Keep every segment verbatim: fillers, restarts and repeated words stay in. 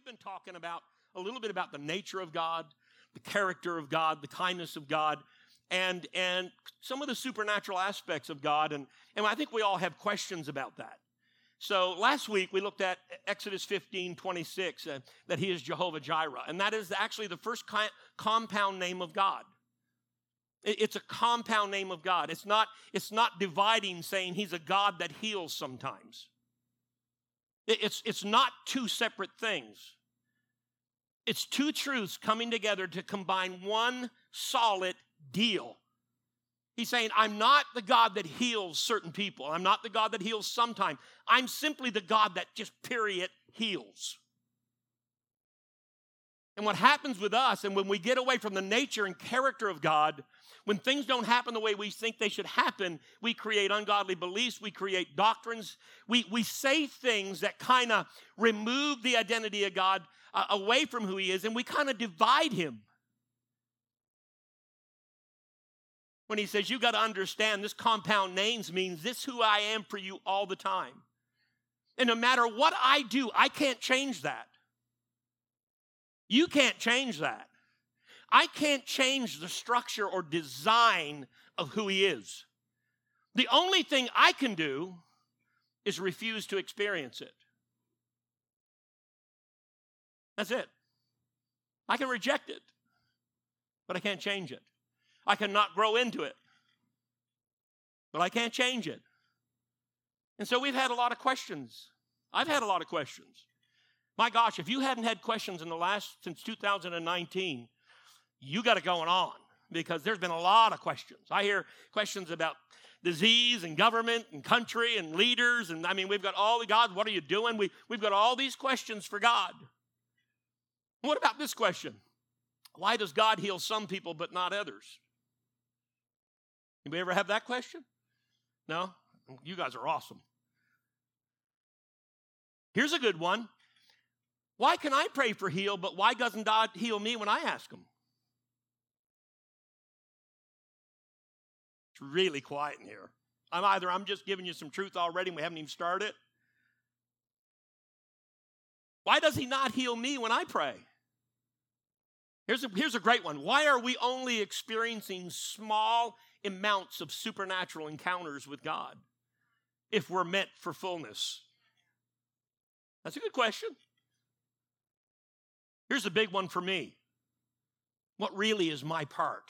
we've been talking about a little bit about the nature of God, the character of God, the kindness of God, and, and some of the supernatural aspects of God. And, and I think we all have questions about that. So last week we looked at Exodus fifteen twenty-six, uh, that he is Jehovah Jireh. And that is actually the first ki- compound name of God. It, it's a compound name of God. It's not, it's not dividing, saying he's a God that heals sometimes. It, it's, it's not two separate things. It's two truths coming together to combine one solid deal. He's saying, I'm not the God that heals certain people. I'm not the God that heals sometimes. I'm simply the God that just, period, heals. And what happens with us, and when we get away from the nature and character of God, when things don't happen the way we think they should happen, we create ungodly beliefs, we create doctrines, we, we say things that kind of remove the identity of God uh, away from who he is, and we kind of divide him. When he says, you got to understand this compound names means this who I am for you all the time. And no matter what I do, I can't change that. You can't change that. I can't change the structure or design of who he is. The only thing I can do is refuse to experience it. That's it. I can reject it, but I can't change it. I cannot grow into it, but I can't change it. And so we've had a lot of questions. I've had a lot of questions. My gosh, if you hadn't had questions in the last, since two thousand nineteen, you got it going on, because there's been a lot of questions. I hear questions about disease and government and country and leaders. And I mean, we've got all the God, what are you doing? We, we've got all these questions for God. What about this question? Why does God heal some people but not others? Anybody ever have that question? No? You guys are awesome. Here's a good one. Why can I pray for heal, but why doesn't God heal me when I ask him? It's really quiet in here. I'm either I'm just giving you some truth already and we haven't even started. Why does he not heal me when I pray? Here's a, here's a great one. Why are we only experiencing small amounts of supernatural encounters with God if we're meant for fullness? That's a good question. Here's a big one for me. What really is my part?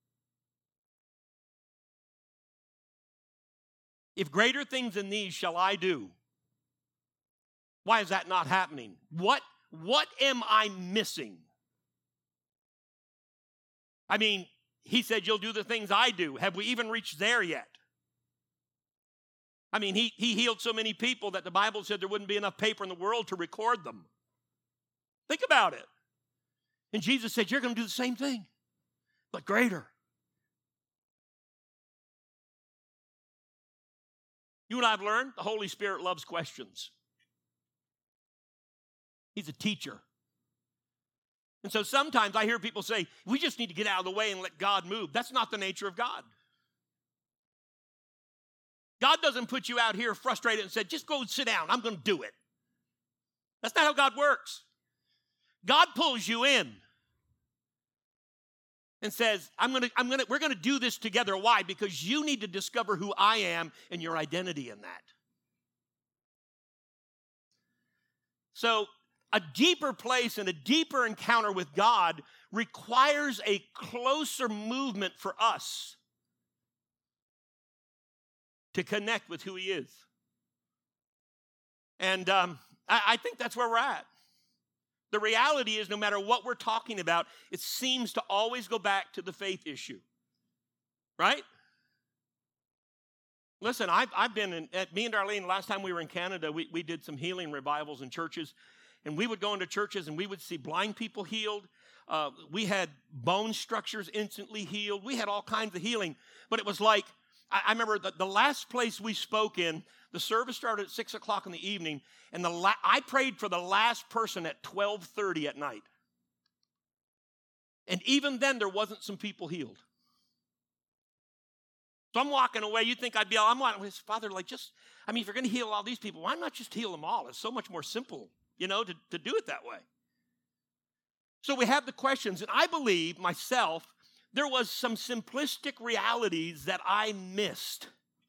If greater things than these shall I do, why is that not happening? What, what am I missing? I mean, he said, you'll do the things I do. Have we even reached there yet? I mean, he, he healed so many people that the Bible said there wouldn't be enough paper in the world to record them. Think about it. And Jesus said, you're going to do the same thing, but greater. You and I have learned the Holy Spirit loves questions. He's a teacher. And so sometimes I hear people say, we just need to get out of the way and let God move. That's not the nature of God. God doesn't put you out here frustrated and say, just go sit down. I'm going to do it. That's not how God works. God pulls you in and says, I'm going to, I'm going to, we're going to do this together. Why? Because you need to discover who I am and your identity in that. So a deeper place and a deeper encounter with God requires a closer movement for us to connect with who he is. And um, I, I think that's where we're at. The reality is, no matter what we're talking about, it seems to always go back to the faith issue. Right? Listen, I've, I've been in, at me and Darlene, last time we were in Canada, we, we did some healing revivals in churches. And we would go into churches and we would see blind people healed. Uh, we had bone structures instantly healed. We had all kinds of healing. But it was like, I, I remember the, the last place we spoke in, the service started at six o'clock in the evening. And the la- I prayed for the last person at twelve thirty at night. And even then, there wasn't some people healed. So I'm walking away. You think I'd be all, I'm walking, Father, like just, I mean, if you're going to heal all these people, why not just heal them all? It's so much more simple, you know, to, to do it that way. So we have the questions, and I believe myself, there was some simplistic realities that I missed.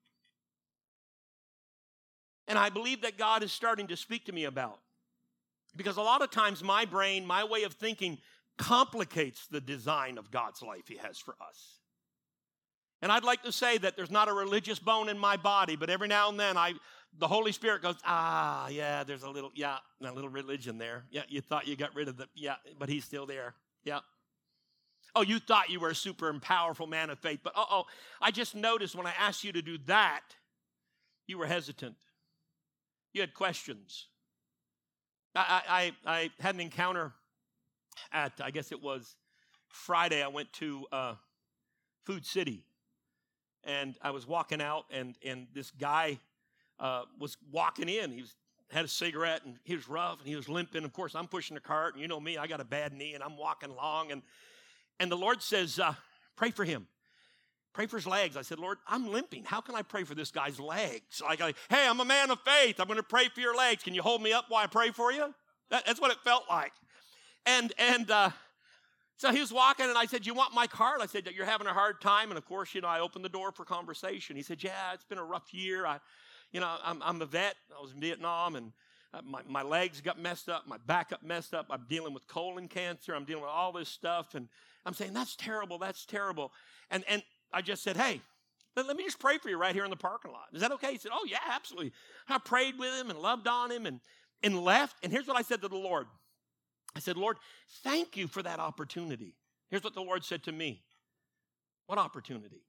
And I believe that God is starting to speak to me about. Because a lot of times my brain, my way of thinking, complicates the design of God's life He has for us. And I'd like to say that there's not a religious bone in my body, but every now and then I, the Holy Spirit goes, ah, yeah, there's a little, yeah, a little religion there. Yeah, you thought you got rid of the, yeah, but He's still there. Yeah. Oh, you thought you were a super and powerful man of faith, but uh-oh, I just noticed when I asked you to do that, you were hesitant. You had questions. I, I, I had an encounter at, I guess it was Friday. I went to uh, Food City, and I was walking out, and, and this guy uh, was walking in. He was, had a cigarette, and he was rough, and he was limping. Of course, I'm pushing the cart, and you know me, I got a bad knee, and I'm walking along, and, and the Lord says, uh, pray for him. Pray for his legs. I said, Lord, I'm limping. How can I pray for this guy's legs? Like, I, hey, I'm a man of faith. I'm going to pray for your legs. Can you hold me up while I pray for you? That, that's what it felt like. And and uh, so he was walking, and I said, you want my card? I said, you're having a hard time. And, of course, you know, I opened the door for conversation. He said, yeah, it's been a rough year. I, you know, I'm, I'm a vet. I was in Vietnam, and uh, my, my legs got messed up. My back got messed up. I'm dealing with colon cancer. I'm dealing with all this stuff. And I'm saying, that's terrible. That's terrible. And and I just said, hey, let, let me just pray for you right here in the parking lot. Is that okay? He said, oh, yeah, absolutely. I prayed with him and loved on him and, and left. And here's what I said to the Lord. I said, Lord, thank you for that opportunity. Here's what the Lord said to me. What opportunity?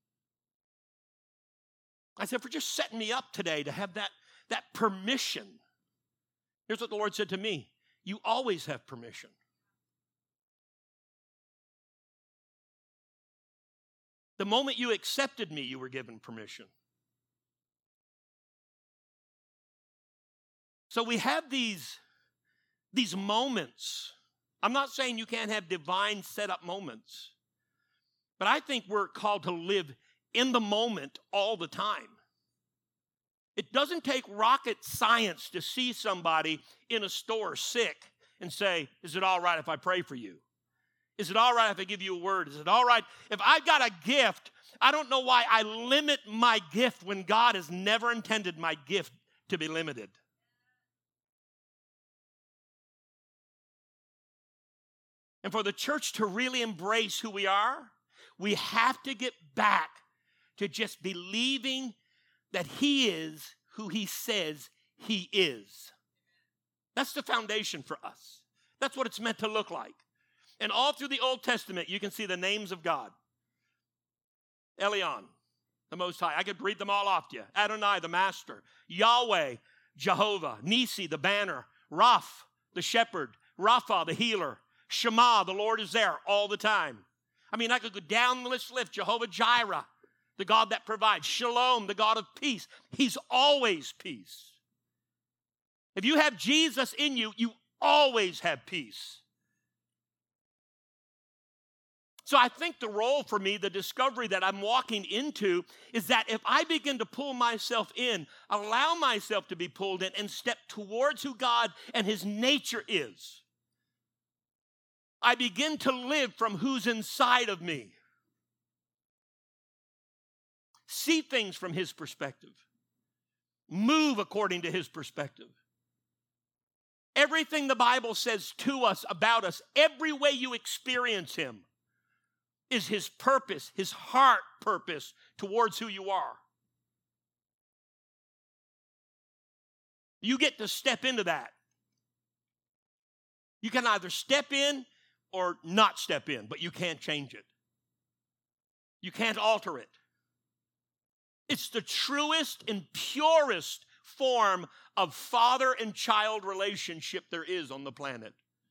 I said, for just setting me up today to have that, that permission. Here's what the Lord said to me. You always have permission. The moment you accepted me, you were given permission. So we have these, these moments. I'm not saying you can't have divine set-up moments, but I think we're called to live in the moment all the time. It doesn't take rocket science to see somebody in a store sick and say, is it all right if I pray for you? Is it all right if I give you a word? Is it all right if I've got a gift? I don't know why I limit my gift when God has never intended my gift to be limited. And for the church to really embrace who we are, we have to get back to just believing that He is who He says He is. That's the foundation for us. That's what it's meant to look like. And all through the Old Testament, you can see the names of God. Elion, the Most High. I could read them all off to you. Adonai, the Master. Yahweh, Jehovah. Nisi, the banner. Raph, the shepherd. Rapha, the healer. Shema, the Lord is there all the time. I mean, I could go down the list. Jehovah Jireh, the God that provides. Shalom, the God of peace. He's always peace. If you have Jesus in you, you always have peace. So I think the role for me, the discovery that I'm walking into, is that if I begin to pull myself in, allow myself to be pulled in, and step towards who God and His nature is, I begin to live from who's inside of me. See things from His perspective. Move according to His perspective. Everything the Bible says to us, about us, every way you experience Him, is His purpose, His heart purpose towards who you are. You get to step into that. You can either step in or not step in, but you can't change it. You can't alter it. It's the truest and purest form of father and child relationship there is on the planet.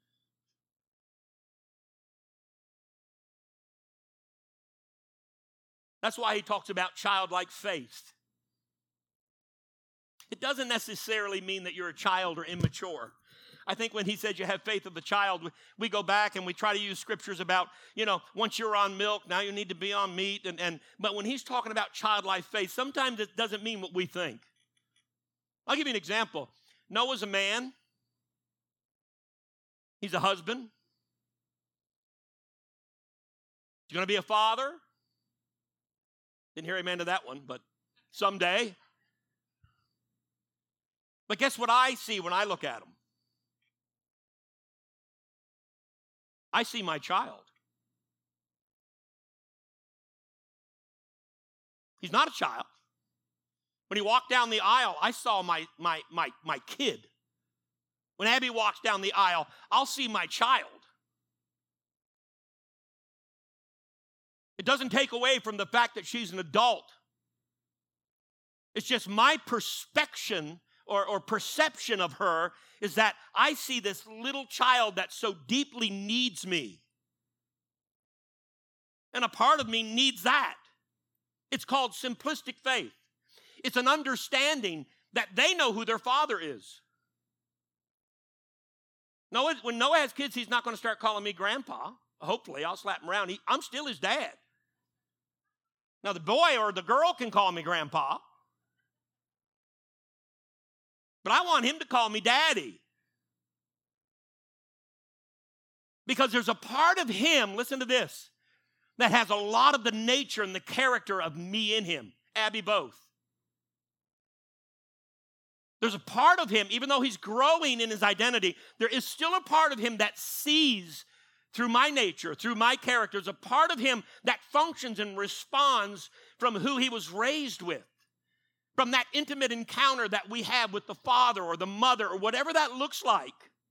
That's why he talks about childlike faith. It doesn't necessarily mean that you're a child or immature. I think when he says you have faith of a child, we go back and we try to use scriptures about, you know, once you're on milk, now you need to be on meat. And, and but when he's talking about childlike faith, sometimes it doesn't mean what we think. I'll give you an example. Noah's a man. He's a husband. He's going to be a father. Didn't hear amen to that one, but someday. But guess what I see when I look at him? I see my child. He's not a child. When he walked down the aisle, I saw my, my, my, my kid. When Abby walks down the aisle, I'll see my child. It doesn't take away from the fact that she's an adult. It's just my perspection or, or perception of her is that I see this little child that so deeply needs me. And a part of me needs that. It's called simplistic faith. It's an understanding that they know who their father is. Noah, when Noah has kids, he's not going to start calling me grandpa. Hopefully, I'll slap him around. He, I'm still his dad. Now, the boy or the girl can call me grandpa. But I want him to call me daddy. Because there's a part of him, listen to this, that has a lot of the nature and the character of me in him. Abby both. There's a part of him, even though he's growing in his identity, there is still a part of him that sees through my nature, through my character. There's a part of him that functions and responds from who he was raised with, from that intimate encounter that we have with the father or the mother or whatever that looks like.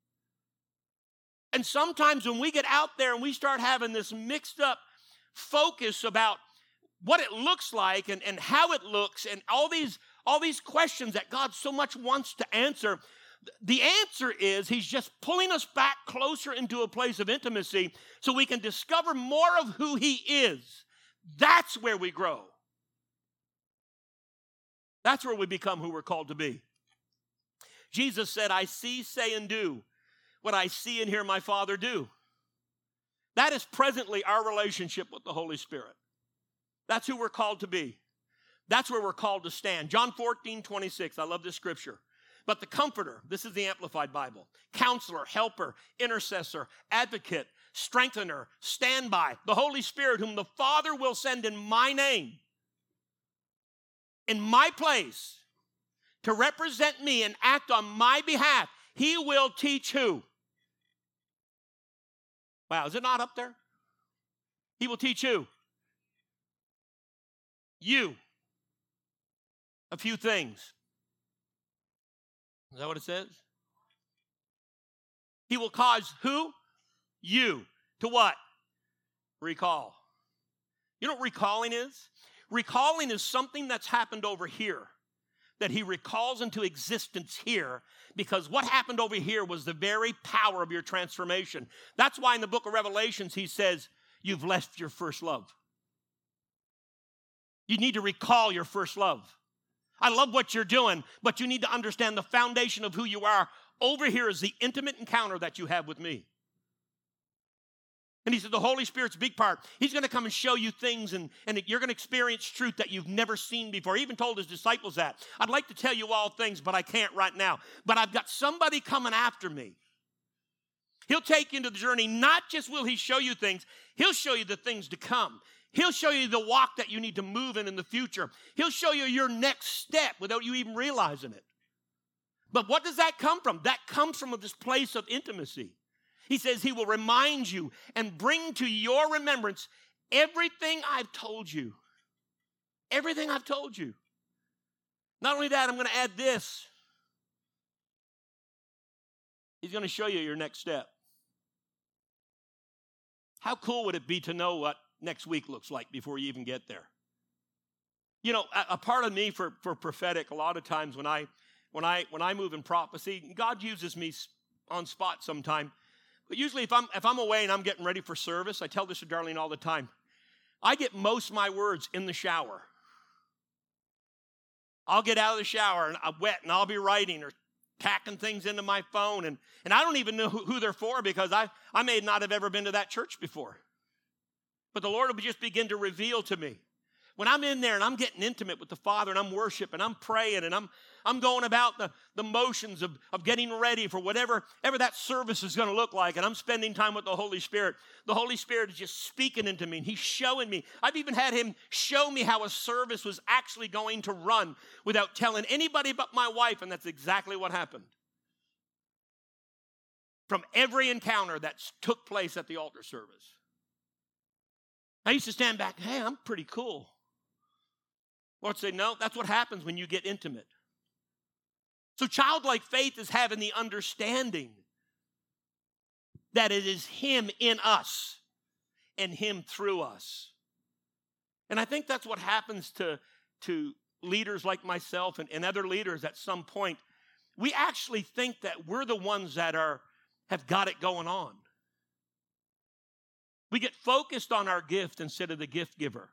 And sometimes when we get out there and we start having this mixed up focus about what it looks like and, and how it looks and all these, all these questions that God so much wants to answer, the answer is he's just pulling us back closer into a place of intimacy so we can discover more of who he is. That's where we grow. That's where we become who we're called to be. Jesus said, I see, say, and do what I see and hear my Father do. That is presently our relationship with the Holy Spirit. That's who we're called to be. That's where we're called to stand. John fourteen, twenty-six, I love this scripture. But the Comforter, this is the Amplified Bible, Counselor, Helper, Intercessor, Advocate, Strengthener, Standby, the Holy Spirit, whom the Father will send in my name, in my place, to represent me and act on my behalf. He will teach who? Wow, is it not up there? He will teach who? You. A few things. Is that what it says? He will cause who? You. To what? Recall. You know what recalling is? Recalling is something that's happened over here that he recalls into existence here, because what happened over here was the very power of your transformation. That's why in the book of Revelations he says, you've left your first love. You need to recall your first love. I love what you're doing, but you need to understand the foundation of who you are. Over here is the intimate encounter that you have with me. And he said the Holy Spirit's a big part. He's going to come and show you things, and, and you're going to experience truth that you've never seen before. He even told his disciples that. I'd like to tell you all things, but I can't right now. But I've got somebody coming after me. He'll take you into the journey. Not just will he show you things, he'll show you the things to come. He'll show you the walk that you need to move in in the future. He'll show you your next step without you even realizing it. But what does that come from? That comes from this place of intimacy. He says he will remind you and bring to your remembrance everything I've told you. Everything I've told you. Not only that, I'm going to add this. He's going to show you your next step. How cool would it be to know what next week looks like before you even get there? You know, a, a part of me for, for prophetic, a lot of times when I when I when I move in prophecy, God uses me on spot sometime. But usually if I'm if I'm away and I'm getting ready for service, I tell this to Darlene all the time, I get most of my words in the shower. I'll get out of the shower and I'm wet and I'll be writing or tacking things into my phone, and, and I don't even know who, who they're for, because I, I may not have ever been to that church before. But the Lord will just begin to reveal to me. When I'm in there and I'm getting intimate with the Father and I'm worshiping, I'm praying, and I'm, I'm going about the, the motions of, of getting ready for whatever ever that service is going to look like, and I'm spending time with the Holy Spirit, the Holy Spirit is just speaking into me, and He's showing me. I've even had Him show me how a service was actually going to run without telling anybody but my wife, and that's exactly what happened. From every encounter that took place at the altar service. I used to stand back, hey, I'm pretty cool. Lord say, no, that's what happens when you get intimate. So childlike faith is having the understanding that it is Him in us and Him through us. And I think that's what happens to, to leaders like myself and, and other leaders at some point. We actually think that we're the ones that are have got it going on. We get focused on our gift instead of the gift giver.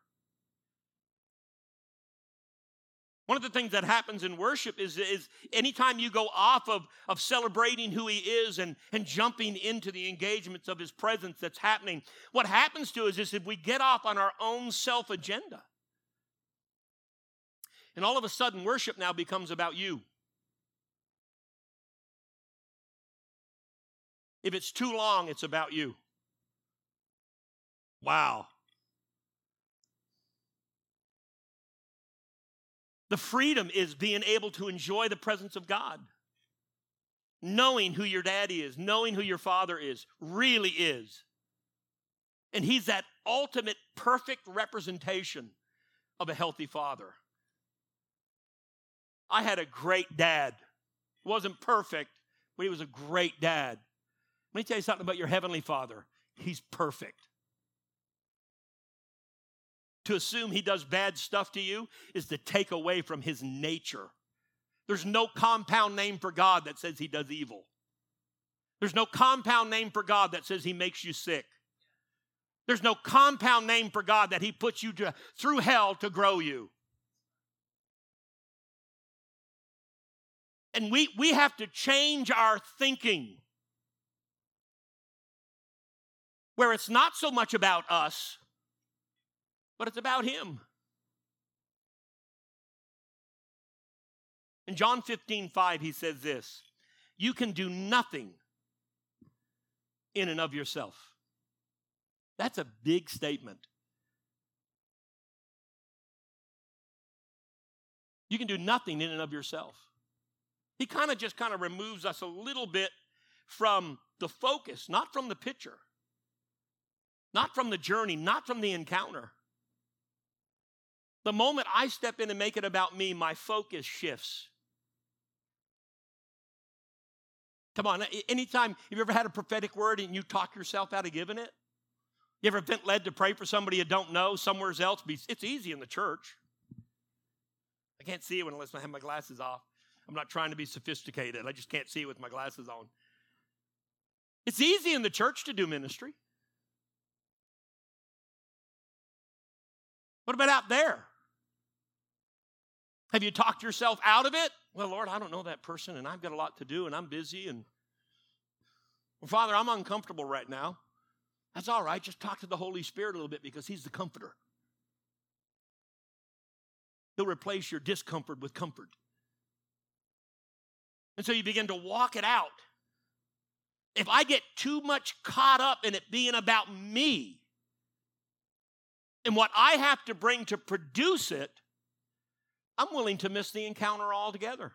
One of the things that happens in worship is, is anytime you go off of, of celebrating who He is and, and jumping into the engagements of His presence that's happening, what happens to us is if we get off on our own self-agenda. And all of a sudden, worship now becomes about you. If it's too long, it's about you. Wow. The freedom is being able to enjoy the presence of God. Knowing who your daddy is, knowing who your father is, really is. And He's that ultimate perfect representation of a healthy father. I had a great dad. He wasn't perfect, but he was a great dad. Let me tell you something about your heavenly Father. He's perfect. To assume He does bad stuff to you is to take away from His nature. There's no compound name for God that says He does evil. There's no compound name for God that says He makes you sick. There's no compound name for God that He puts you to, through hell to grow you. And we, we have to change our thinking, where it's not so much about us, but it's about Him. In John fifteen five, He says this, you can do nothing in and of yourself. That's a big statement. You can do nothing in and of yourself. He kind of just kind of removes us a little bit from the focus, not from the picture, not from the journey, not from the encounter. The moment I step in and make it about me, my focus shifts. Come on, anytime, have you ever had a prophetic word and you talk yourself out of giving it? You ever been led to pray for somebody you don't know somewhere else? It's easy in the church. I can't see it unless I have my glasses off. I'm not trying to be sophisticated. I just can't see it with my glasses on. It's easy in the church to do ministry. What about out there? Have you talked yourself out of it? Well, Lord, I don't know that person, and I've got a lot to do, and I'm busy, and well, Father, I'm uncomfortable right now. That's all right. Just talk to the Holy Spirit a little bit because He's the comforter. He'll replace your discomfort with comfort. And so you begin to walk it out. If I get too much caught up in it being about me and what I have to bring to produce it, I'm willing to miss the encounter altogether.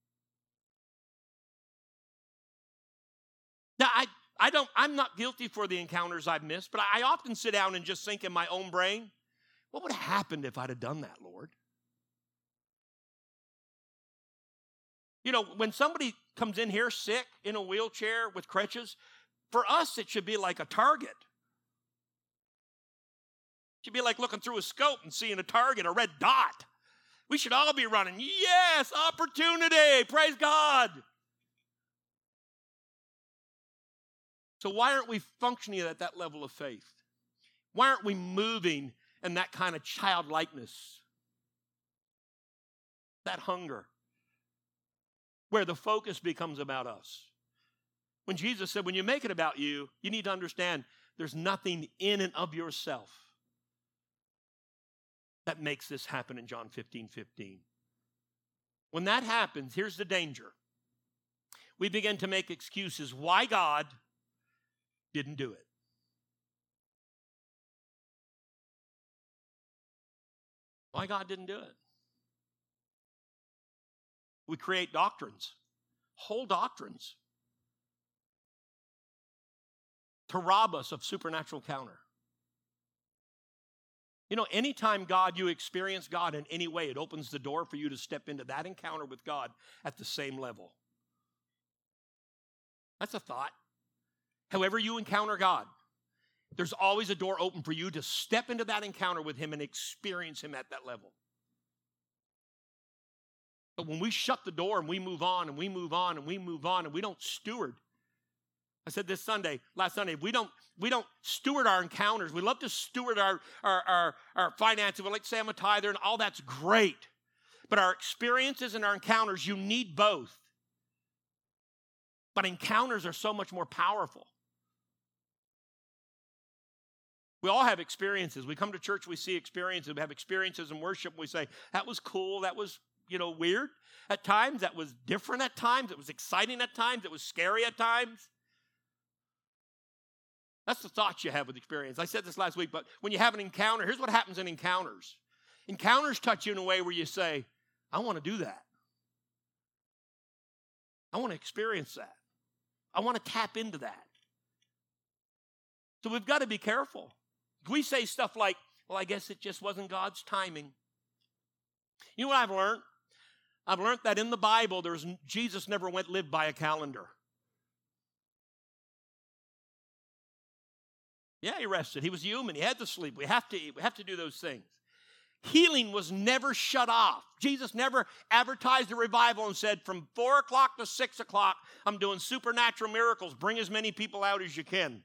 Now, I, I don't, I'm not guilty for the encounters I've missed, but I often sit down and just think in my own brain, what would have happened if I'd have done that, Lord? You know, when somebody comes in here sick, in a wheelchair with crutches, for us it should be like a target. It should be like looking through a scope and seeing a target, a red dot. We should all be running, yes, opportunity, praise God. So why aren't we functioning at that level of faith? Why aren't we moving in that kind of childlikeness? That hunger, where the focus becomes about us. When Jesus said, when you make it about you, you need to understand there's nothing in and of yourself. that makes this happen in John fifteen fifteen. When that happens, here's the danger. We begin to make excuses why God didn't do it. Why God didn't do it. We create doctrines, whole doctrines, to rob us of supernatural encounter. You know, anytime God, you experience God in any way, it opens the door for you to step into that encounter with God at the same level. That's a thought. However you encounter God, there's always a door open for you to step into that encounter with Him and experience Him at that level. But when we shut the door and we move on and we move on and we move on and we don't steward, I said this Sunday, last Sunday, we don't, we don't steward our encounters. We love to steward our, our, our, our finances. We like to say I'm a tither and all that's great. But our experiences and our encounters, you need both. But encounters are so much more powerful. We all have experiences. We come to church, we see experiences. We have experiences in worship. We say, that was cool. That was, you know, weird at times. That was different at times. It was exciting at times. It was scary at times. That's the thoughts you have with experience. I said this last week, but when you have an encounter, here's what happens in encounters. Encounters touch you in a way where you say, I want to do that. I want to experience that. I want to tap into that. So we've got to be careful. We say stuff like, well, I guess it just wasn't God's timing. You know what I've learned? I've learned that in the Bible, there's Jesus never went live by a calendar. Yeah, he rested. He was human. He had to sleep. We have to eat. We have to do those things. Healing was never shut off. Jesus never advertised a revival and said, from four o'clock to six o'clock, I'm doing supernatural miracles. Bring as many people out as you can.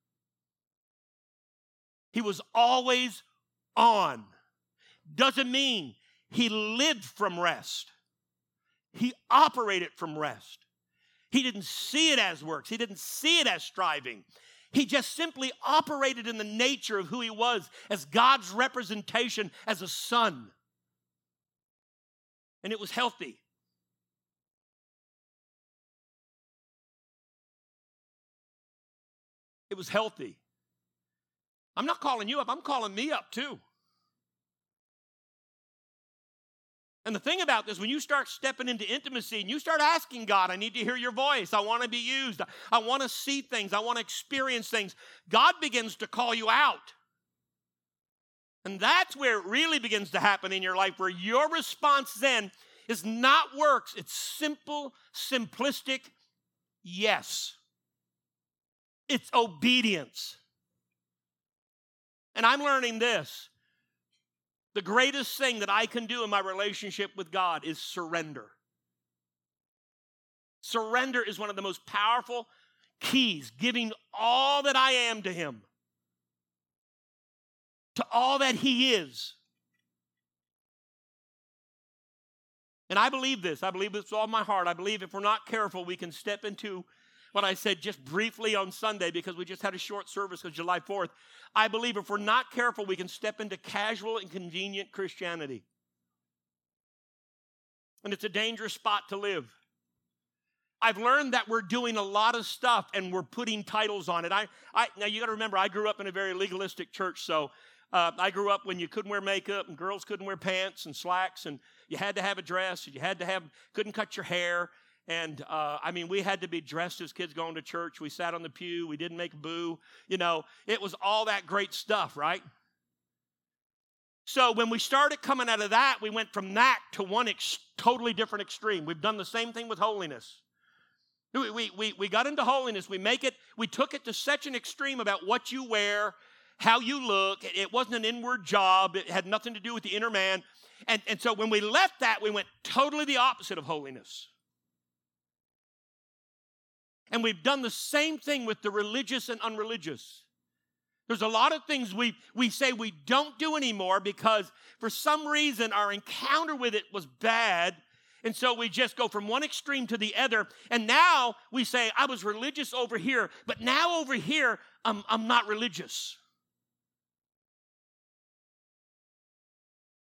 He was always on. Doesn't mean he lived from rest. He operated from rest. He didn't see it as works. He didn't see it as striving. He just simply operated in the nature of who he was as God's representation as a son. And it was healthy. It was healthy. I'm not calling you up. I'm calling me up too. And the thing about this, when you start stepping into intimacy and you start asking God, I need to hear your voice. I want to be used. I want to see things. I want to experience things. God begins to call you out. And that's where it really begins to happen in your life, where your response then is not works. It's simple, simplistic, yes. It's obedience. And I'm learning this. The greatest thing that I can do in my relationship with God is surrender. Surrender is one of the most powerful keys, giving all that I am to Him, to all that He is. And I believe this. I believe this with all my heart. I believe if we're not careful, we can step into what I said just briefly on Sunday because we just had a short service because July fourth. I believe if we're not careful, we can step into casual and convenient Christianity. And it's a dangerous spot to live. I've learned that we're doing a lot of stuff and we're putting titles on it. I, I now you got to remember, I grew up in a very legalistic church, so uh, I grew up when you couldn't wear makeup and girls couldn't wear pants and slacks, and you had to have a dress, and you had to have couldn't cut your hair. And, uh, I mean, we had to be dressed as kids going to church. We sat on the pew. We didn't make a boo. You know, it was all that great stuff, right? So when we started coming out of that, we went from that to one ex- totally different extreme. We've done the same thing with holiness. We, we, we, we got into holiness. We make it, we took it to such an extreme about what you wear, how you look. It, it wasn't an inward job. It had nothing to do with the inner man. And, and so when we left that, we went totally the opposite of holiness. And we've done the same thing with the religious and unreligious. There's a lot of things we, we say we don't do anymore because for some reason our encounter with it was bad. And so we just go from one extreme to the other. And now we say, I was religious over here, but now over here, I'm, I'm not religious.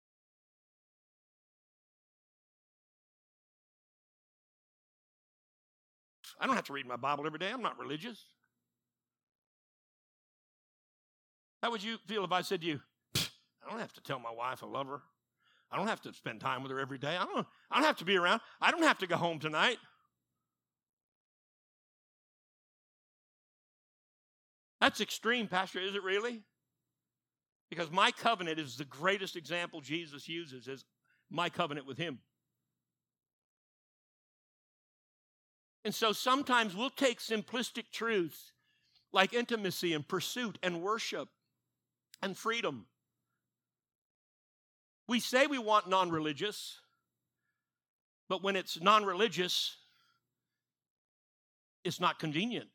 I don't have to read my Bible every day. I'm not religious. How would you feel if I said to you, I don't have to tell my wife I love her. I don't have to spend time with her every day. I don't, I don't have to be around. I don't have to go home tonight. That's extreme, Pastor. Is it really? Because my covenant is the greatest example Jesus uses, is my covenant with him. And so sometimes we'll take simplistic truths like intimacy and pursuit and worship and freedom. We say we want non-religious, but when it's non-religious, it's not convenient.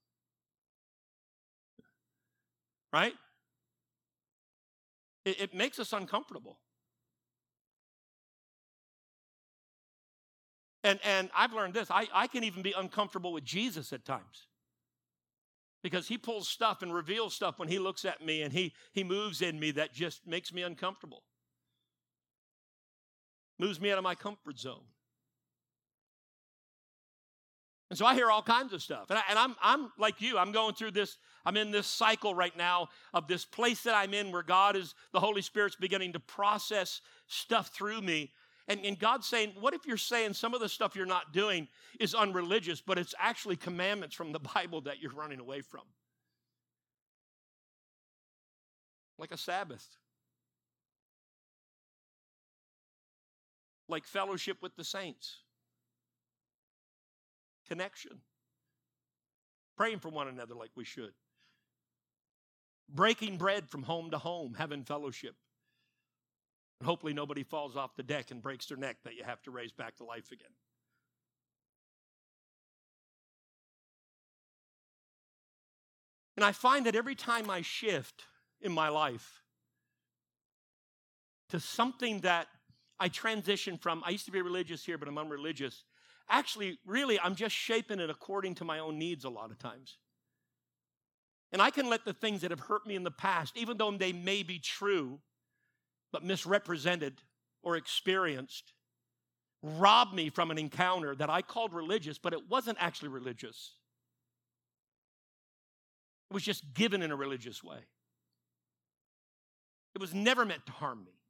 Right? It, it makes us uncomfortable. And, and I've learned this. I, I can even be uncomfortable with Jesus at times. Because he pulls stuff and reveals stuff when he looks at me and he, he moves in me that just makes me uncomfortable. Moves me out of my comfort zone. And so I hear all kinds of stuff. And, I, and I'm, I'm like you. I'm going through this. I'm in this cycle right now of this place that I'm in where God is, the Holy Spirit's beginning to process stuff through me. And, and God's saying, what if you're saying some of the stuff you're not doing is unreligious, but it's actually commandments from the Bible that you're running away from? Like a Sabbath. Like fellowship with the saints. Connection. Praying for one another like we should. Breaking bread from home to home, having fellowship. And hopefully nobody falls off the deck and breaks their neck that you have to raise back to life again. And I find that every time I shift in my life to something that I transition from, I used to be religious here, but I'm unreligious. Actually, really, I'm just shaping it according to my own needs a lot of times. And I can let the things that have hurt me in the past, even though they may be true, but misrepresented or experienced, rob me from an encounter that I called religious, but it wasn't actually religious. It was just given in a religious way. It was never meant to harm me.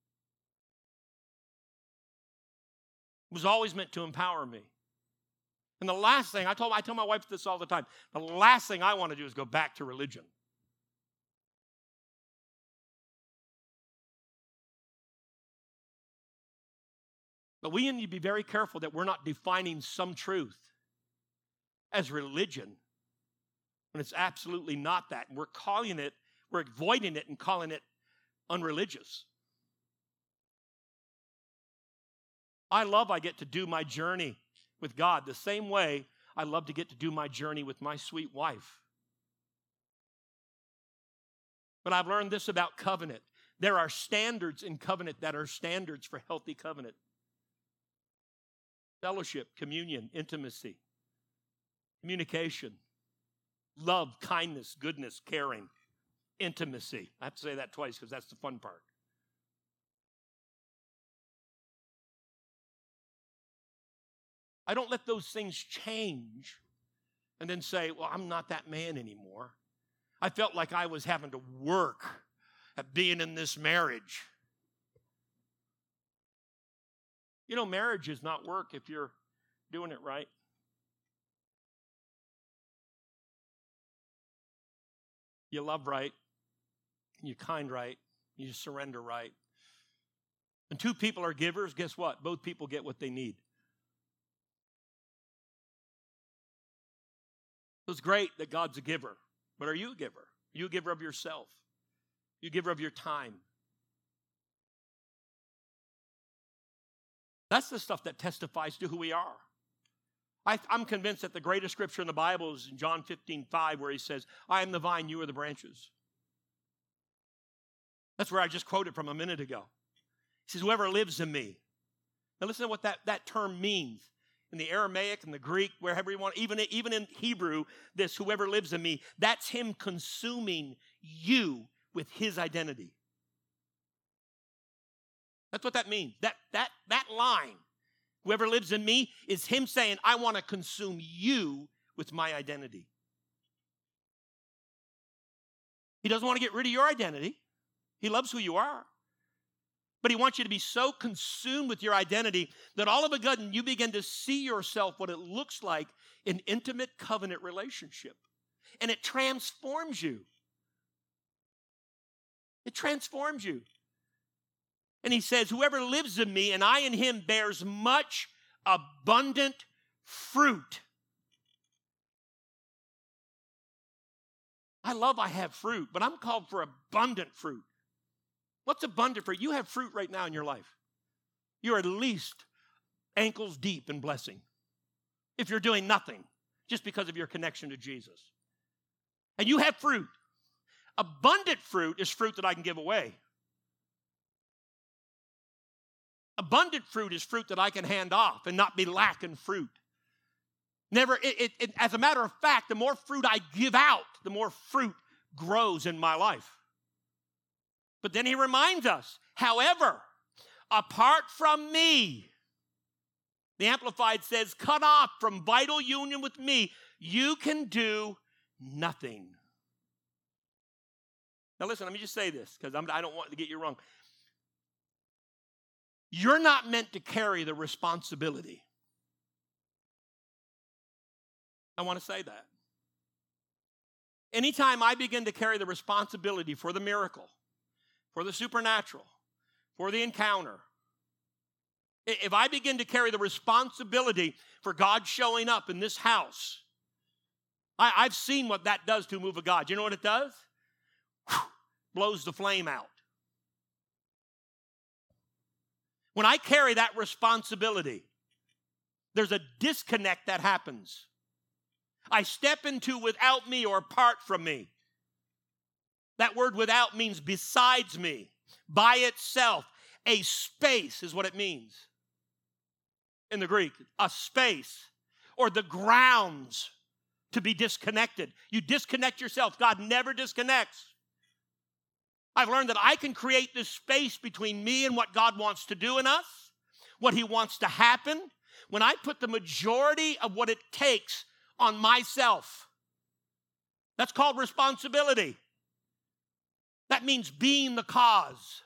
It was always meant to empower me. And the last thing, I told I tell my wife this all the time, the last thing I want to do is go back to religion. But we need to be very careful that we're not defining some truth as religion when it's absolutely not that. And we're calling it, we're avoiding it and calling it unreligious. I love I get to do my journey with God the same way I love to get to do my journey with my sweet wife. But I've learned this about covenant. There are standards in covenant that are standards for healthy covenant. Fellowship, communion, intimacy, communication, love, kindness, goodness, caring, intimacy. I have to say that twice because that's the fun part. I don't let those things change and then say, well, I'm not that man anymore. I felt like I was having to work at being in this marriage. You know, marriage is not work if you're doing it right. You love right, you kind right, you surrender right. When two people are givers, guess what? Both people get what they need. It's great that God's a giver, but are you a giver? Are you a giver of yourself? Are you a giver of your time? That's the stuff that testifies to who we are. I, I'm convinced that the greatest scripture in the Bible is in John fifteen five, where he says, I am the vine, you are the branches. That's where I just quoted from a minute ago. He says, whoever lives in me. Now listen to what that, that term means. In the Aramaic and the Greek, wherever you want, even, even in Hebrew, this whoever lives in me, that's him consuming you with his identity. That's what that means. That, that, that line Whoever lives in me is him saying, I want to consume you with my identity. He doesn't want to get rid of your identity. He loves who you are. But he wants you to be so consumed with your identity that all of a sudden you begin to see yourself what it looks like in intimate covenant relationship. And it transforms you. It transforms you. And he says, whoever lives in me and I in him bears much abundant fruit. I love I have fruit, but I'm called for abundant fruit. What's abundant fruit? You have fruit right now in your life. You're at least ankles deep in blessing. If you're doing nothing, just because of your connection to Jesus. And you have fruit. Abundant fruit is fruit that I can give away. Abundant fruit is fruit that I can hand off and not be lacking fruit. Never, it, it, it, as a matter of fact, the more fruit I give out, the more fruit grows in my life. But then he reminds us, however, apart from me, the Amplified says, cut off from vital union with me, you can do nothing. Now listen, let me just say this, because I don't want to get you wrong. You're not meant to carry the responsibility. I want to say that. Anytime I begin to carry the responsibility for the miracle, for the supernatural, for the encounter, if I begin to carry the responsibility for God showing up in this house, I, I've seen what that does to a move of God. You know what it does? Whew, blows the flame out. When I carry that responsibility, there's a disconnect that happens. I step into without me or apart from me. That word without means besides me, by itself. A space is what it means in the Greek. A space or the grounds to be disconnected. You disconnect yourself. God never disconnects. I've learned that I can create this space between me and what God wants to do in us, what he wants to happen, when I put the majority of what it takes on myself. That's called responsibility. That means being the cause.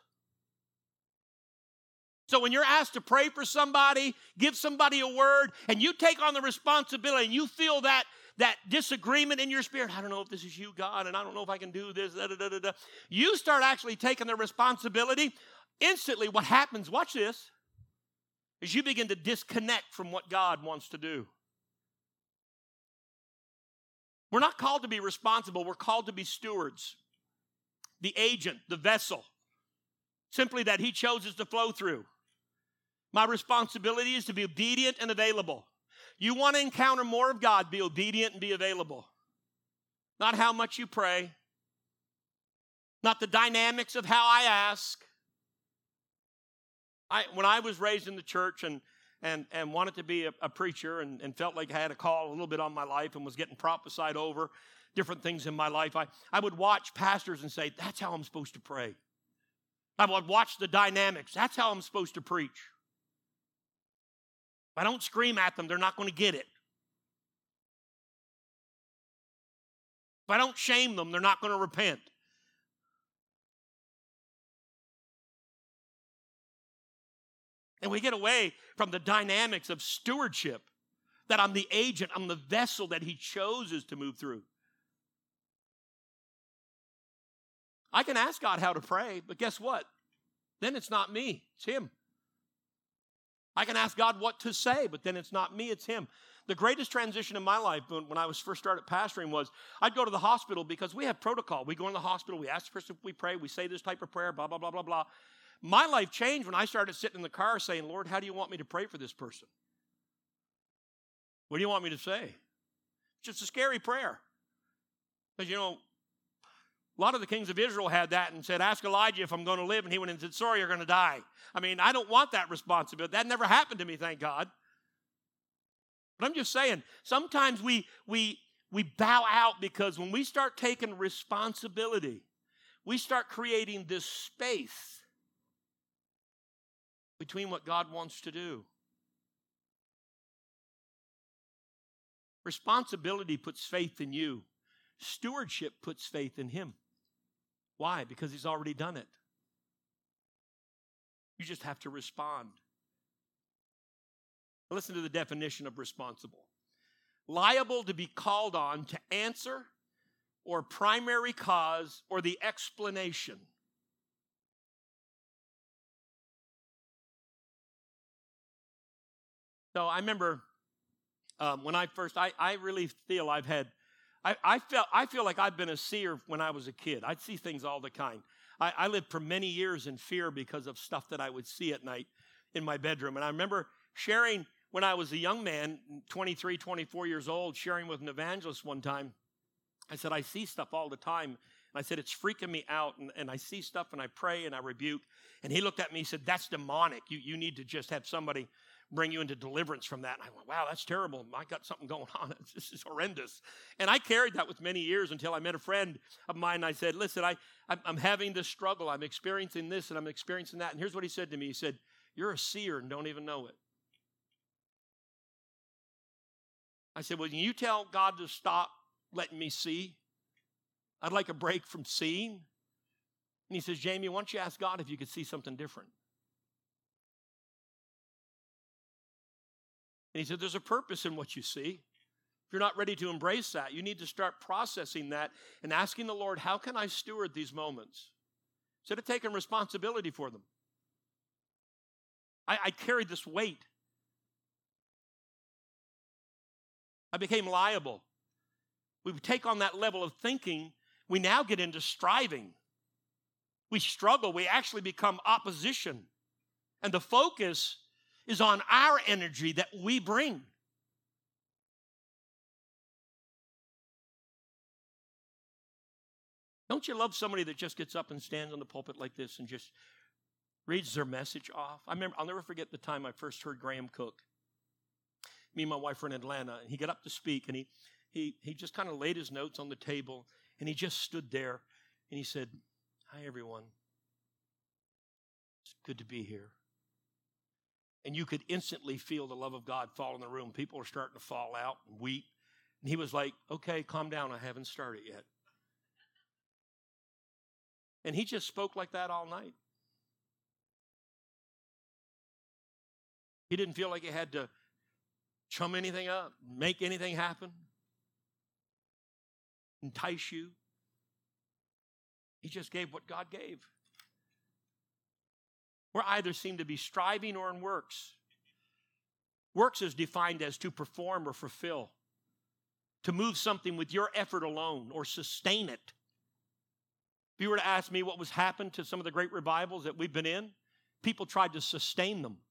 So when you're asked to pray for somebody, give somebody a word, and you take on the responsibility and you feel that that disagreement in your spirit, I don't know if this is you, God, and I don't know if I can do this, da, da, da, da, da. You start actually taking the responsibility. Instantly, what happens, watch this, is you begin to disconnect from what God wants to do. We're not called to be responsible. We're called to be stewards. The agent, the vessel, simply that he chooses to flow through. My responsibility is to be obedient and available. You want to encounter more of God, be obedient and be available. Not how much you pray, not the dynamics of how I ask. I, when I was raised in the church and and, and wanted to be a, a preacher and, and felt like I had a call a little bit on my life and was getting prophesied over different things in my life, I, I would watch pastors and say, that's how I'm supposed to pray. I would watch the dynamics. That's how I'm supposed to preach. If I don't scream at them, they're not going to get it. If I don't shame them, they're not going to repent. And we get away from the dynamics of stewardship, that I'm the agent, I'm the vessel that he chooses to move through. I can ask God how to pray, but guess what? Then it's not me, it's him. I can ask God what to say, but then it's not me, it's him. The greatest transition in my life when I was first started pastoring was I'd go to the hospital because we have protocol. We go in the hospital, we ask the person if we pray, we say this type of prayer, blah, blah, blah, blah, blah. My life changed when I started sitting in the car saying, Lord, how do you want me to pray for this person? What do you want me to say? It's just a scary prayer. Because, you know, a lot of the kings of Israel had that and said, ask Elijah if I'm going to live. And he went and said, sorry, you're going to die. I mean, I don't want that responsibility. That never happened to me, thank God. But I'm just saying, sometimes we, we, we bow out because when we start taking responsibility, we start creating this space between what God wants to do. Responsibility puts faith in you. Stewardship puts faith in him. Why? Because he's already done it. You just have to respond. Listen to the definition of responsible. Liable to be called on to answer or primary cause or the explanation. So I remember um, when I first, I, I really feel I've had, I, I, felt, I feel like I've been a seer when I was a kid. I'd see things all the time. I, I lived for many years in fear because of stuff that I would see at night in my bedroom. And I remember sharing when I was a young man, twenty-three, twenty-four years old, sharing with an evangelist one time. I said, I see stuff all the time. And I said, it's freaking me out. And, and I see stuff and I pray and I rebuke. And he looked at me and said, that's demonic. You, you need to just have somebody bring you into deliverance from that. And I went, wow, that's terrible. I got something going on. This is horrendous. And I carried that with many years until I met a friend of mine. And I said, listen, I, I'm, I'm having this struggle. I'm experiencing this and I'm experiencing that. And here's what he said to me. He said, you're a seer and don't even know it. I said, well, can you tell God to stop letting me see? I'd like a break from seeing. And he says, Jamie, why don't you ask God if you could see something different? And he said, there's a purpose in what you see. If you're not ready to embrace that, you need to start processing that and asking the Lord, how can I steward these moments? Instead of taking responsibility for them. I, I carried this weight. I became liable. We take on that level of thinking, we now get into striving. We struggle. We actually become opposition. And the focus is on our energy that we bring. Don't you love somebody that just gets up and stands on the pulpit like this and just reads their message off? I remember, I'll never forget the time I first heard Graham Cook. Me and my wife were in Atlanta, and he got up to speak, and he he he just kind of laid his notes on the table, and he just stood there, and he said, hi, everyone. It's good to be here. And you could instantly feel the love of God fall in the room. People are starting to fall out and weep. And he was like, okay, calm down. I haven't started yet. And he just spoke like that all night. He didn't feel like he had to chum anything up, make anything happen, entice you. He just gave what God gave. We either seem to be striving or in works. Works is defined as to perform or fulfill, to move something with your effort alone or sustain it. If you were to ask me what was happened to some of the great revivals that we've been in, people tried to sustain them.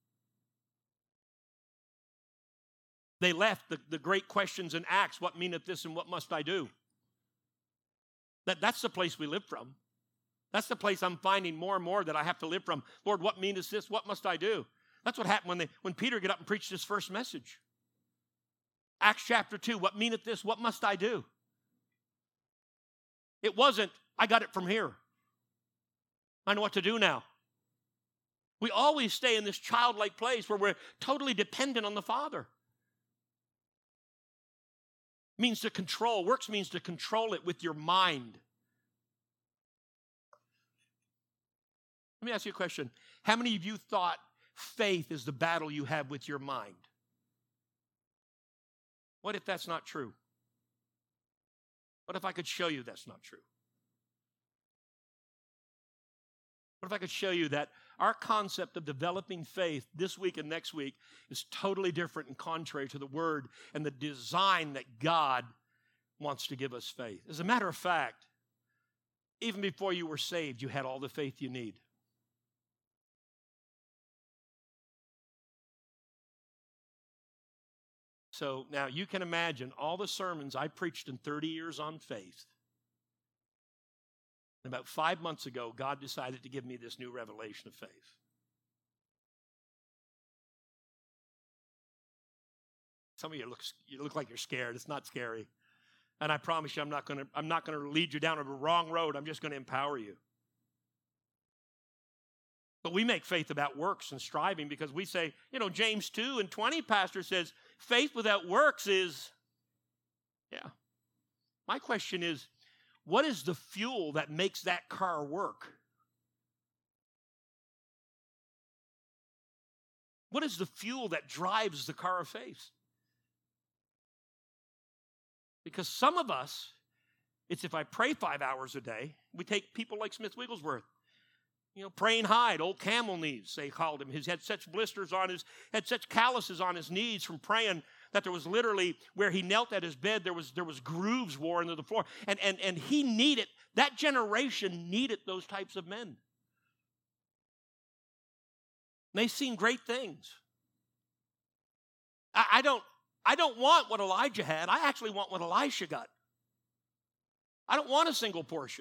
They left the, the great questions in Acts, what meaneth this and what must I do? That, that's the place we live from. That's the place I'm finding more and more that I have to live from. Lord, what meaneth this? What must I do? That's what happened when, they, when Peter got up and preached his first message. Acts chapter two, what meaneth this? What must I do? It wasn't, I got it from here. I know what to do now. We always stay in this childlike place where we're totally dependent on the Father. Means to control. Works means to control it with your mind. Let me ask you a question. How many of you thought faith is the battle you have with your mind? What if that's not true? What if I could show you that's not true? What if I could show you that our concept of developing faith this week and next week is totally different and contrary to the Word and the design that God wants to give us faith? As a matter of fact, even before you were saved, you had all the faith you need. So now you can imagine all the sermons I preached in thirty years on faith. And about five months ago, God decided to give me this new revelation of faith. Some of you look, you look like you're scared. It's not scary. And I promise you, I'm not going to, I'm not going to lead you down a wrong road. I'm just going to empower you. But we make faith about works and striving because we say, you know, James two and twenty, pastor says, faith without works is Yeah. My question is, what is the fuel that makes that car work? What is the fuel that drives the car of faith? Because some of us, it's if I pray five hours a day. We take people like Smith Wigglesworth. You know, praying Hyde, old camel knees, they called him. He had such blisters on his, had such calluses on his knees from praying that there was literally, where he knelt at his bed, there was, there was grooves wore into the floor. And, and, and he needed, that generation needed those types of men. They've seen great things. I, I don't, I don't want what Elijah had. I actually want what Elisha got. I don't want a single portion.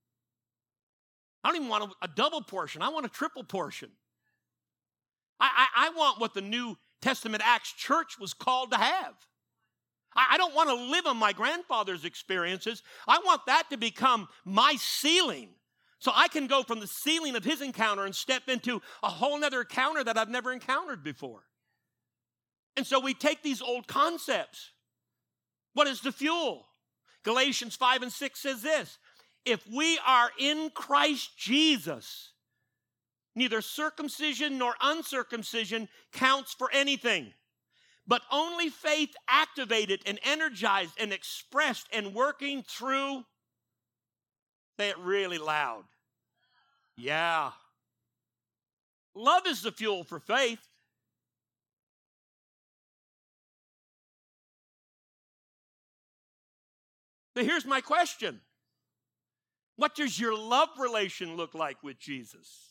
I don't even want a, a double portion. I want a triple portion. I, I, I want what the New Testament Acts church was called to have. I, I don't want to live on my grandfather's experiences. I want that to become my ceiling, so I can go from the ceiling of his encounter and step into a whole nother encounter that I've never encountered before. And so we take these old concepts. What is the fuel? Galatians five and six says this: if we are in Christ Jesus, neither circumcision nor uncircumcision counts for anything, but only faith activated and energized and expressed and working through. Say it really loud. Yeah. Love is the fuel for faith. So here's my question. What does your love relation look like with Jesus?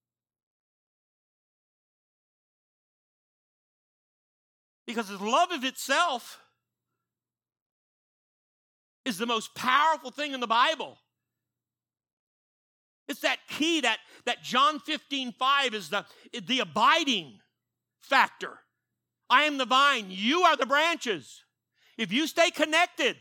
Because his love of itself is the most powerful thing in the Bible. It's that key that, that John fifteen five is the, the abiding factor. I am the vine, you are the branches. If you stay connected,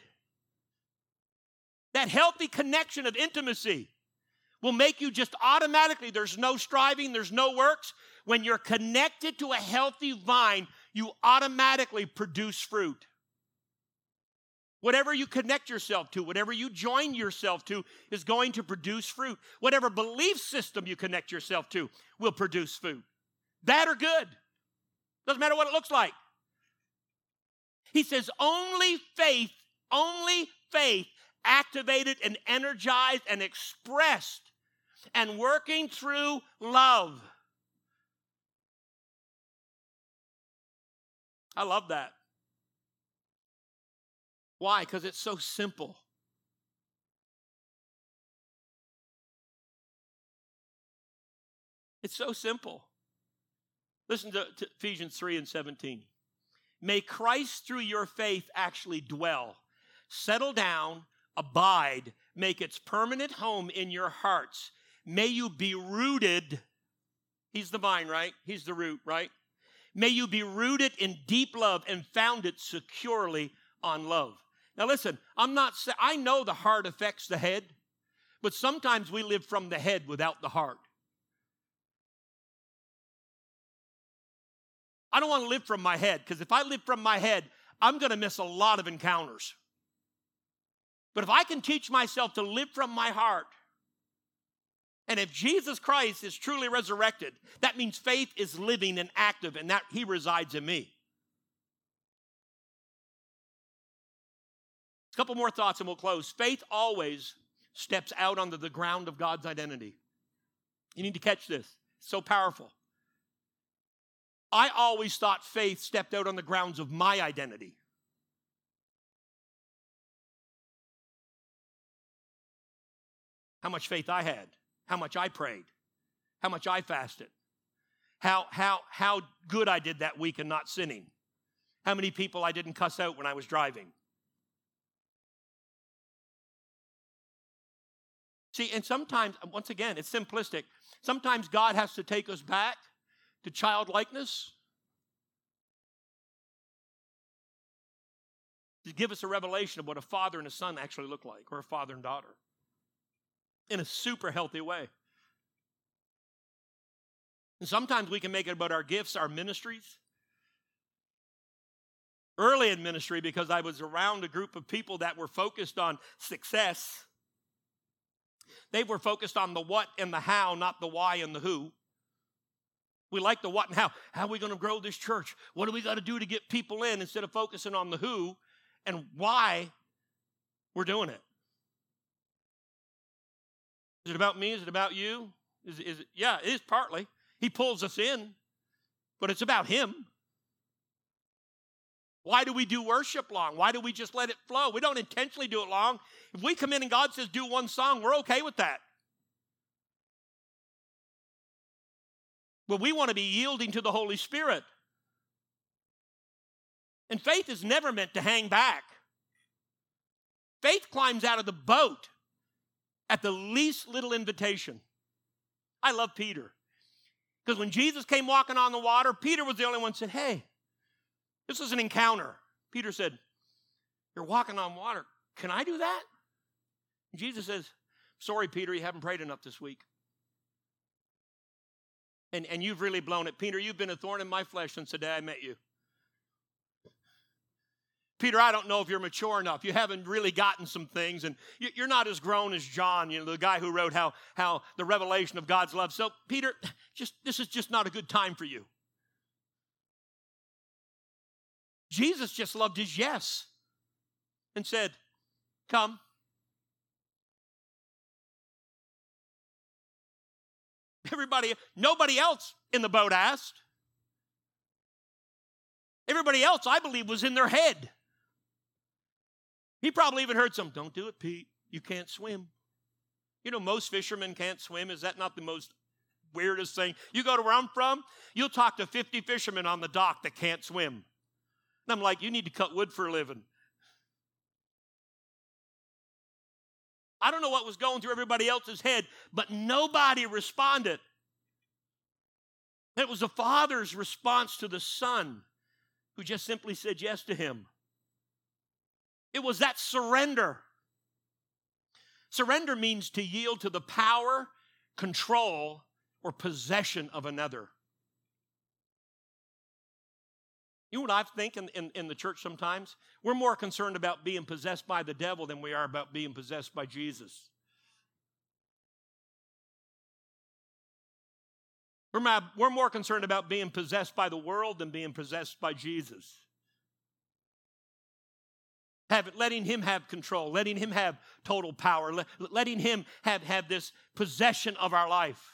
that healthy connection of intimacy will make you just automatically, there's no striving, there's no works. When you're connected to a healthy vine, you automatically produce fruit. Whatever you connect yourself to, whatever you join yourself to, is going to produce fruit. Whatever belief system you connect yourself to will produce fruit. Bad or good. Doesn't matter what it looks like. He says only faith, only faith activated and energized and expressed and working through love. I love that. Why? Because it's so simple. It's so simple. Listen to, to Ephesians three and seventeen. May Christ through your faith actually dwell, settle down, abide, make its permanent home in your hearts. May you be rooted. He's the vine, right? He's the root, right? May you be rooted in deep love and founded securely on love. Now listen, I'm not saying, I know the heart affects the head, but sometimes we live from the head without the heart. I don't want to live from my head, because if I live from my head, I'm going to miss a lot of encounters. But if I can teach myself to live from my heart, and if Jesus Christ is truly resurrected, that means faith is living and active, and that he resides in me. A couple more thoughts and we'll close. Faith always steps out onto the ground of God's identity. You need to catch this. It's so powerful. I always thought faith stepped out on the grounds of my identity. How much faith I had, how much I prayed, how much I fasted, how, how, how good I did that week in not sinning, how many people I didn't cuss out when I was driving. See, and sometimes, once again, it's simplistic. Sometimes God has to take us back to childlikeness to give us a revelation of what a father and a son actually look like, or a father and daughter, in a super healthy way. And sometimes we can make it about our gifts, our ministries. early in ministry because I was around a group of people that were focused on success. They were focused on the what and the how, not the why and the who. We like the what and how. How are we going to grow this church? What do we got to do to get people in, instead of focusing on the who and why we're doing it? Is it about me? Is it about you? Is, is it? Yeah, it is partly. He pulls us in, but it's about him. Why do we do worship long? Why do we just let it flow? We don't intentionally do it long. If we come in and God says do one song, we're okay with that. But we want to be yielding to the Holy Spirit. And faith is never meant to hang back. Faith climbs out of the boat at the least little invitation. I love Peter. Because when Jesus came walking on the water, Peter was the only one who said, hey, this is an encounter. Peter said, you're walking on water. Can I do that? And Jesus says, sorry, Peter, you haven't prayed enough this week. And, and you've really blown it. Peter, you've been a thorn in my flesh since the day I met you. Peter, I don't know if you're mature enough. You haven't really gotten some things, and you're not as grown as John, you know, the guy who wrote how, how the revelation of God's love. So, Peter, just this is just not a good time for you. Jesus just loved his yes and said, come. Everybody, nobody else in the boat asked. Everybody else, I believe, was in their head. He probably even heard some, don't do it, Pete. You can't swim. You know, most fishermen can't swim. Is that not the most weirdest thing? You go to where I'm from, you'll talk to fifty fishermen on the dock that can't swim. And I'm like, you need to cut wood for a living. I don't know what was going through everybody else's head, but nobody responded. It was the Father's response to the Son, who just simply said yes to him. It was that surrender. Surrender means to yield to the power, control, or possession of another. You know what I think in, in, in the church sometimes? We're more concerned about being possessed by the devil than we are about being possessed by Jesus. We're, my, we're more concerned about being possessed by the world than being possessed by Jesus. Have it, letting him have control, letting him have total power, let, letting him have, have this possession of our life.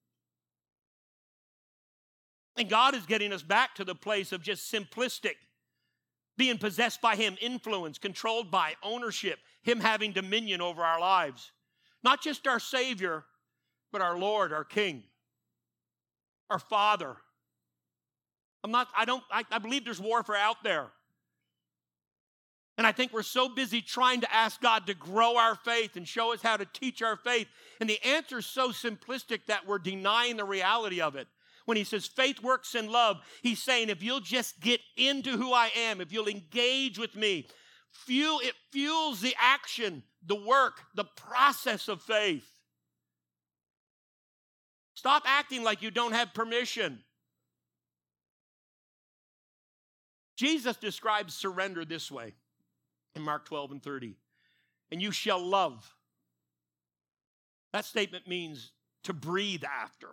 And God is getting us back to the place of just simplistic, being possessed by him, influence, controlled by, ownership, him having dominion over our lives. Not just our Savior, but our Lord, our King, our Father. I'm not, I don't, I, I believe there's warfare out there. And I think we're so busy trying to ask God to grow our faith and show us how to teach our faith. And the answer is so simplistic that we're denying the reality of it. When he says faith works in love, he's saying if you'll just get into who I am, if you'll engage with me, fuel, it fuels the action, the work, the process of faith. Stop acting like you don't have permission. Jesus describes surrender this way in Mark twelve and thirty. And you shall love. That statement means to breathe after.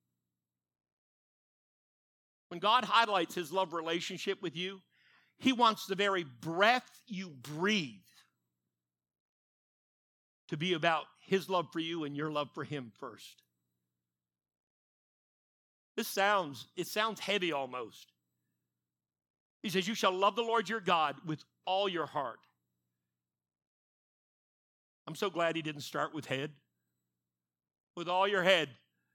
When God highlights his love relationship with you, he wants the very breath you breathe to be about his love for you and your love for him first. This sounds, it sounds heavy almost. He says, you shall love the Lord your God with all your heart. I'm so glad he didn't start with head. With all your head.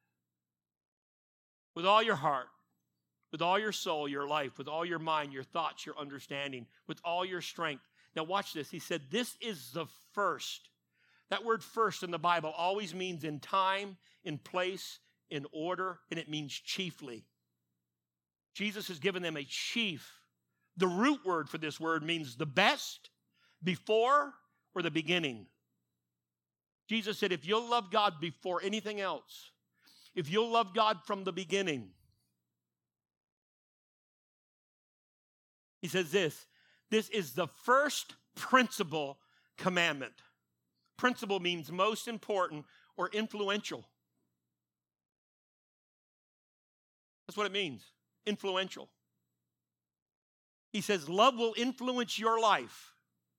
With all your heart. With all your soul, your life, with all your mind, your thoughts, your understanding, with all your strength. Now watch this. He said, this is the first. That word first in the Bible always means in time, in place, in order, and it means chiefly. Jesus has given them a chief. The root word for this word means the best, before, or the beginning. Jesus said, if you'll love God before anything else, if you'll love God from the beginning, he says this, This is the first principal commandment. Principle means most important or influential. That's what it means, influential. He says love will influence your life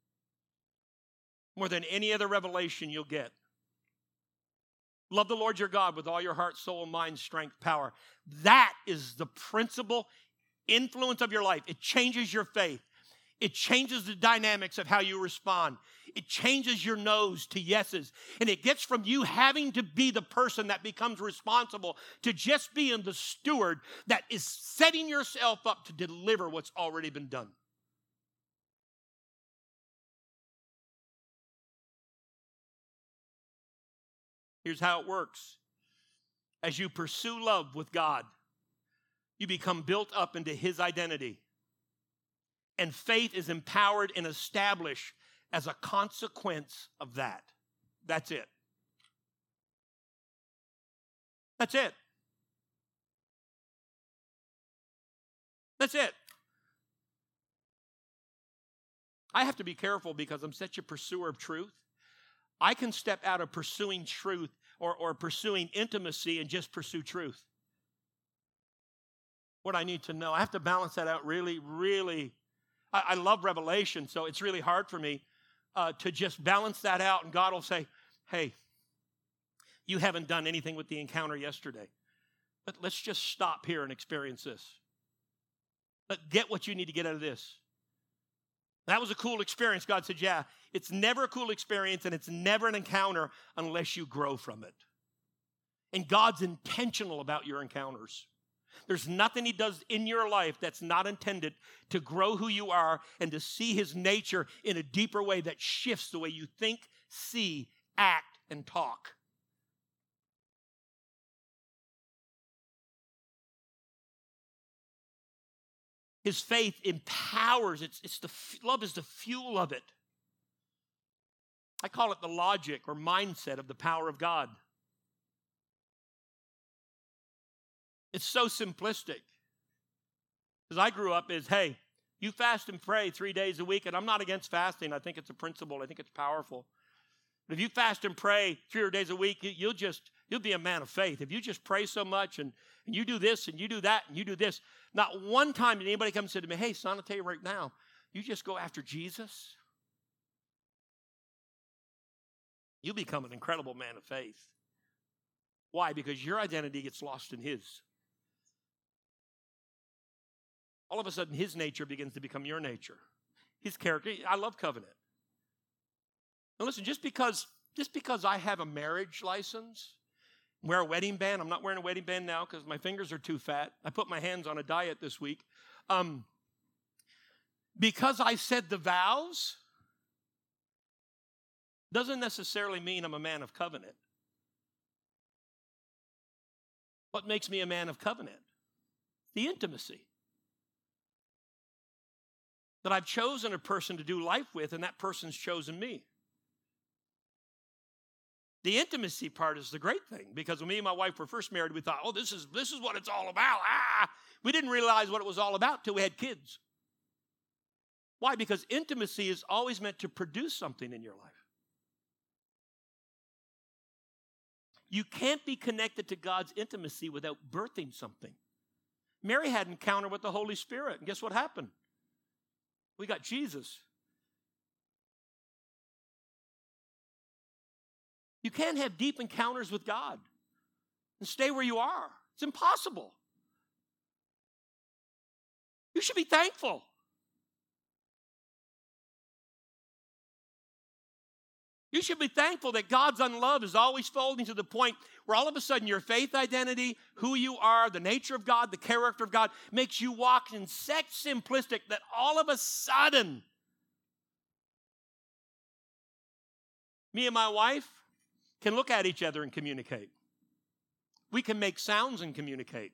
more than any other revelation you'll get. Love the Lord your God with all your heart, soul, mind, strength, power. That is the principal influence of your life. It changes your faith. It changes the dynamics of how you respond. It changes your no's to yeses. And it gets from you having to be the person that becomes responsible to just being the steward that is setting yourself up to deliver what's already been done. Here's how it works. As you pursue love with God, you become built up into His identity. And faith is empowered and established as a consequence of that. That's it. That's it. That's it. I have to be careful because I'm such a pursuer of truth. I can step out of pursuing truth or, or pursuing intimacy and just pursue truth. What I need to know, I have to balance that out really, really. I, I love revelation, so it's really hard for me uh, to just balance that out. And God will say, hey, you haven't done anything with the encounter yesterday. But let's just stop here and experience this. But get what you need to get out of this. That was a cool experience. God said, yeah, it's never a cool experience and it's never an encounter unless you grow from it. And God's intentional about your encounters. There's nothing He does in your life that's not intended to grow who you are and to see His nature in a deeper way that shifts the way you think, see, act, and talk. His faith empowers. It's, it's the love is the fuel of it. I call it the logic or mindset of the power of God. It's so simplistic. Because I grew up as, hey, you fast and pray three days a week, and I'm not against fasting. I think it's a principle. I think it's powerful. But if you fast and pray three days a week, you'll just, you'll be a man of faith. If you just pray so much and, and you do this and you do that and you do this, not one time did anybody come and say to me, hey, son, I'll tell you right now, you just go after Jesus, you become an incredible man of faith. Why? Because your identity gets lost in His. All of a sudden, His nature begins to become your nature. His character. I love covenant. Now listen, just because, just because I have a marriage license, wear a wedding band. I'm not wearing a wedding band now because my fingers are too fat. I put my hands on a diet this week. Um, because I said the vows doesn't necessarily mean I'm a man of covenant. What makes me a man of covenant? The intimacy. That I've chosen a person to do life with, and that person's chosen me. The intimacy part is the great thing, because when me and my wife were first married, we thought, oh, this is this is what it's all about. Ah, we didn't realize what it was all about till we had kids. Why? Because intimacy is always meant to produce something in your life. You can't be connected to God's intimacy without birthing something. Mary had an encounter with the Holy Spirit, and guess what happened? We got Jesus. You can't have deep encounters with God and stay where you are. It's impossible. You should be thankful. You should be thankful that God's unlove is always folding to the point where all of a sudden your faith identity, who you are, the nature of God, the character of God, makes you walk in such simplistic that all of a sudden, me and my wife can look at each other and communicate. We can make sounds and communicate.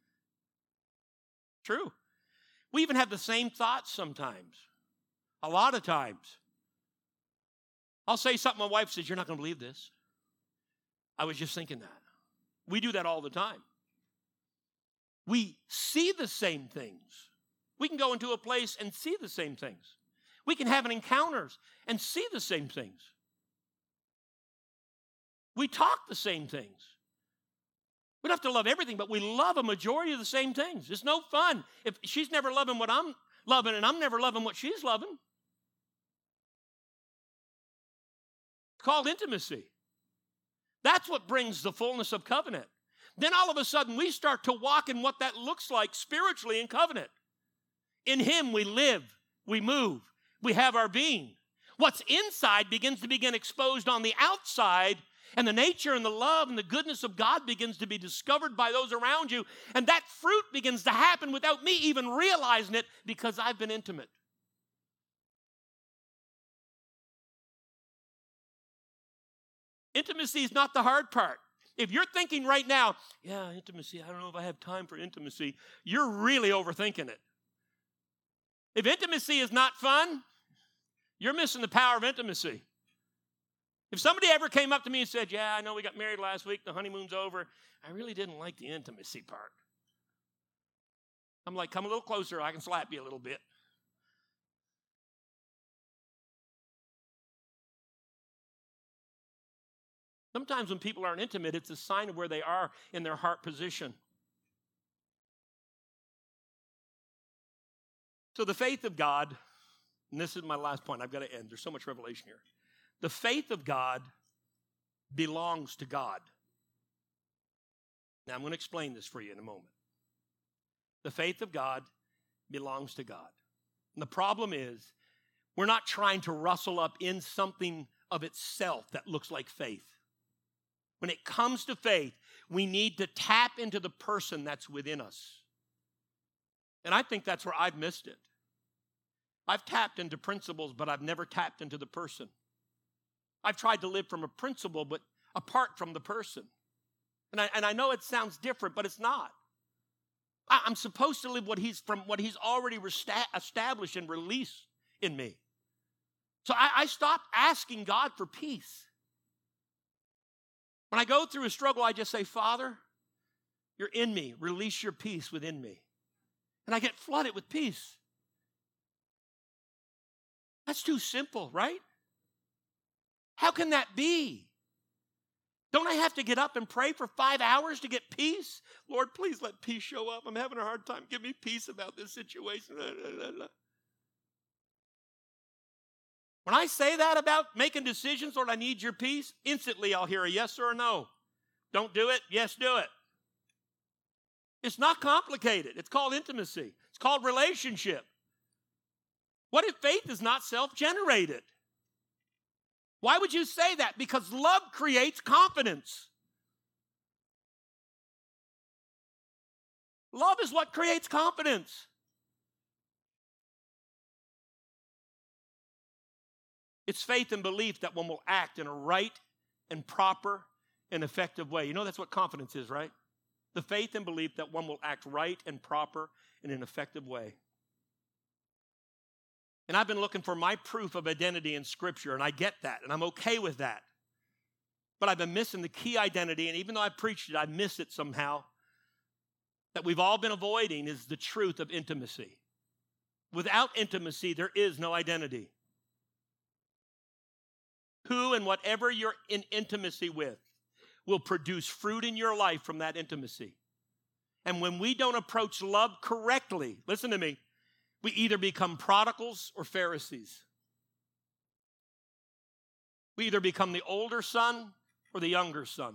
True. We even have the same thoughts sometimes. A lot of times. I'll say something, my wife says, you're not going to believe this. I was just thinking that. We do that all the time. We see the same things. We can go into a place and see the same things. We can have an encounters and see the same things. We talk the same things. We don't have to love everything, but we love a majority of the same things. It's no fun if she's never loving what I'm loving and I'm never loving what she's loving. It's called intimacy. That's what brings the fullness of covenant. Then all of a sudden we start to walk in what that looks like spiritually in covenant. In Him we live, we move, we have our being. What's inside begins to begin exposed on the outside, and the nature and the love and the goodness of God begins to be discovered by those around you. And that fruit begins to happen without me even realizing it because I've been intimate. Intimacy is not the hard part. If you're thinking right now, yeah, intimacy, I don't know if I have time for intimacy, you're really overthinking it. If intimacy is not fun, you're missing the power of intimacy. If somebody ever came up to me and said, yeah, I know we got married last week, the honeymoon's over, I really didn't like the intimacy part. I'm like, come a little closer, I can slap you a little bit. Sometimes when people aren't intimate, it's a sign of where they are in their heart position. So the faith of God, and this is my last point, I've got to end. There's so much revelation here. The faith of God belongs to God. Now I'm going to explain this for you in a moment. The faith of God belongs to God. And the problem is, we're not trying to rustle up in something of itself that looks like faith. When it comes to faith, we need to tap into the person that's within us. And I think that's where I've missed it. I've tapped into principles, but I've never tapped into the person. I've tried to live from a principle, but apart from the person. And I, and I know it sounds different, but it's not. I, I'm supposed to live what he's from what he's already resta- established and released in me. So I, I stopped asking God for peace. When I go through a struggle, I just say, Father, you're in me. Release your peace within me. And I get flooded with peace. That's too simple, right? How can that be? Don't I have to get up and pray for five hours to get peace? Lord, please let peace show up. I'm having a hard time. Give me peace about this situation. When I say that about making decisions, Lord, I need your peace, instantly I'll hear a yes or a no. Don't do it. Yes, do it. It's not complicated. It's called intimacy. It's called relationship. What if faith is not self-generated? Why would you say that? Because love creates confidence. Love is what creates confidence. It's faith and belief that one will act in a right and proper and effective way. You know that's what confidence is, right? The faith and belief that one will act right and proper in an effective way. And I've been looking for my proof of identity in Scripture, and I get that, and I'm okay with that. But I've been missing the key identity, and even though I preached it, I miss it somehow, that we've all been avoiding is the truth of intimacy. Without intimacy, there is no identity. Who and whatever you're in intimacy with will produce fruit in your life from that intimacy. And when we don't approach love correctly, listen to me, we either become prodigals or Pharisees. We either become the older son or the younger son.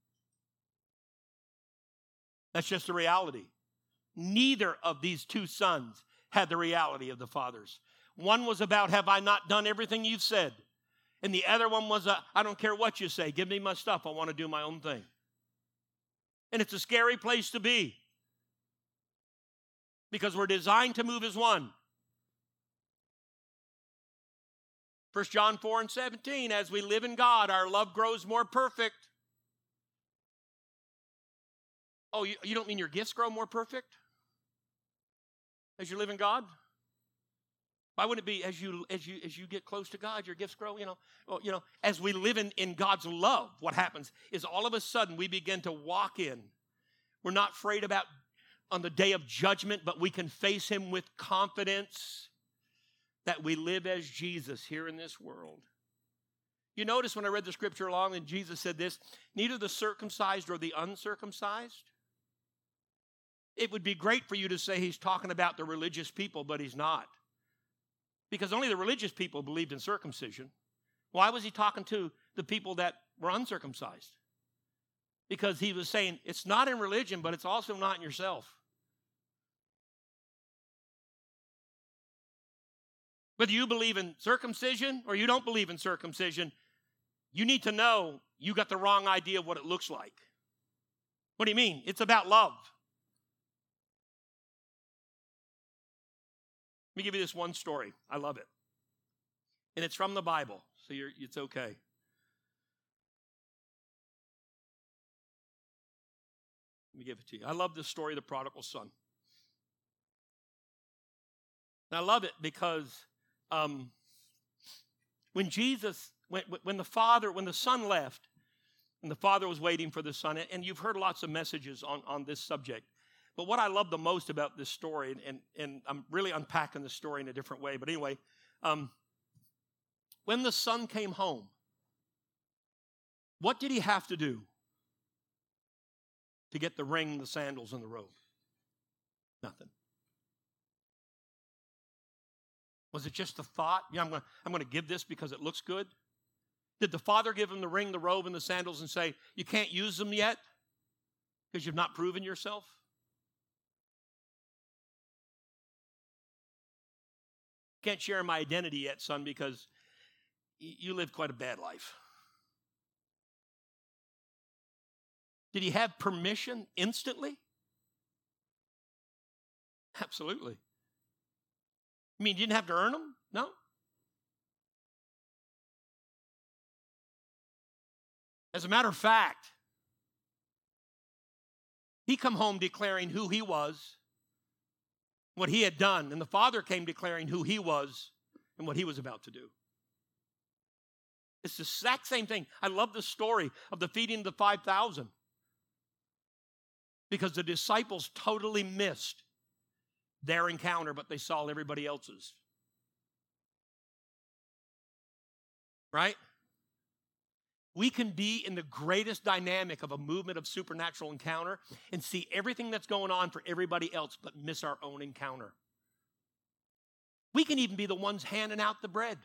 That's just the reality. Neither of these two sons had the reality of the fathers. One was about, have I not done everything you've said? And the other one was, a, I don't care what you say. Give me my stuff. I want to do my own thing. And it's a scary place to be. Because we're designed to move as one. First John four and seventeen, as we live in God, our love grows more perfect. Oh, you, you don't mean your gifts grow more perfect? As you live in God? Why wouldn't it be as you as you as you get close to God, your gifts grow? You know, well, you know, as we live in, in God's love, what happens is all of a sudden we begin to walk in. We're not afraid about on the day of judgment, but we can face him with confidence. that we live as Jesus here in this world. You notice when I read the scripture along and Jesus said this, neither the circumcised or the uncircumcised. It would be great for you to say he's talking about the religious people, but he's not. Because only the religious people believed in circumcision. Why was he talking to the people that were uncircumcised? Because he was saying it's not in religion, but it's also not in yourself. Whether you believe in circumcision or you don't believe in circumcision, you need to know you got the wrong idea of what it looks like. What do you mean? It's about love. Let me give you this one story. I love it. And it's from the Bible, so you're, it's okay. Let me give it to you. I love this story of the prodigal son. And I love it because um, when Jesus, when, when the father, when the son left, and the father was waiting for the son, and you've heard lots of messages on, on this subject. But what I love the most about this story, and, and I'm really unpacking the story in a different way, but anyway, um, when the son came home, what did he have to do to get the ring, the sandals, and the robe? Nothing. Was it just the thought, yeah, I'm going to I'm going to give this because it looks good? Did the father give him the ring, the robe, and the sandals and say, you can't use them yet because you've not proven yourself? Can't share my identity yet, son, because you lived quite a bad life. Did he have permission instantly? Absolutely. You mean you didn't have to earn them? No. As a matter of fact, he come home declaring who he was, what he had done, and the father came declaring who he was and what he was about to do. It's the exact same thing. I love the story of the feeding of the five thousand because the disciples totally missed their encounter, but they saw everybody else's. Right? We can be in the greatest dynamic of a movement of supernatural encounter and see everything that's going on for everybody else, but miss our own encounter. We can even be the ones handing out the bread.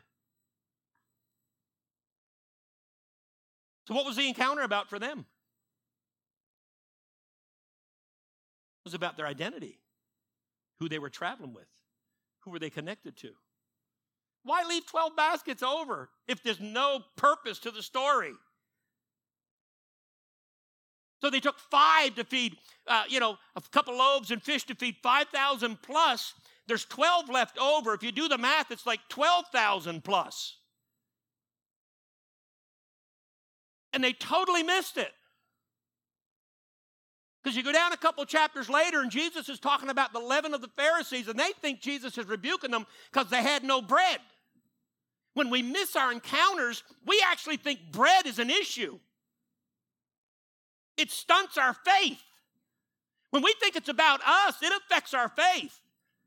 So what was the encounter about for them? It was about their identity, who they were traveling with, who were they connected to. Why leave twelve baskets over if there's no purpose to the story? So they took five to feed, uh, you know, a couple loaves and fish to feed five thousand plus. There's twelve left over. If you do the math, it's like twelve thousand plus. And they totally missed it. Because you go down a couple chapters later and Jesus is talking about the leaven of the Pharisees and they think Jesus is rebuking them because they had no bread. When we miss our encounters, we actually think bread is an issue. It stunts our faith. When we think it's about us, it affects our faith.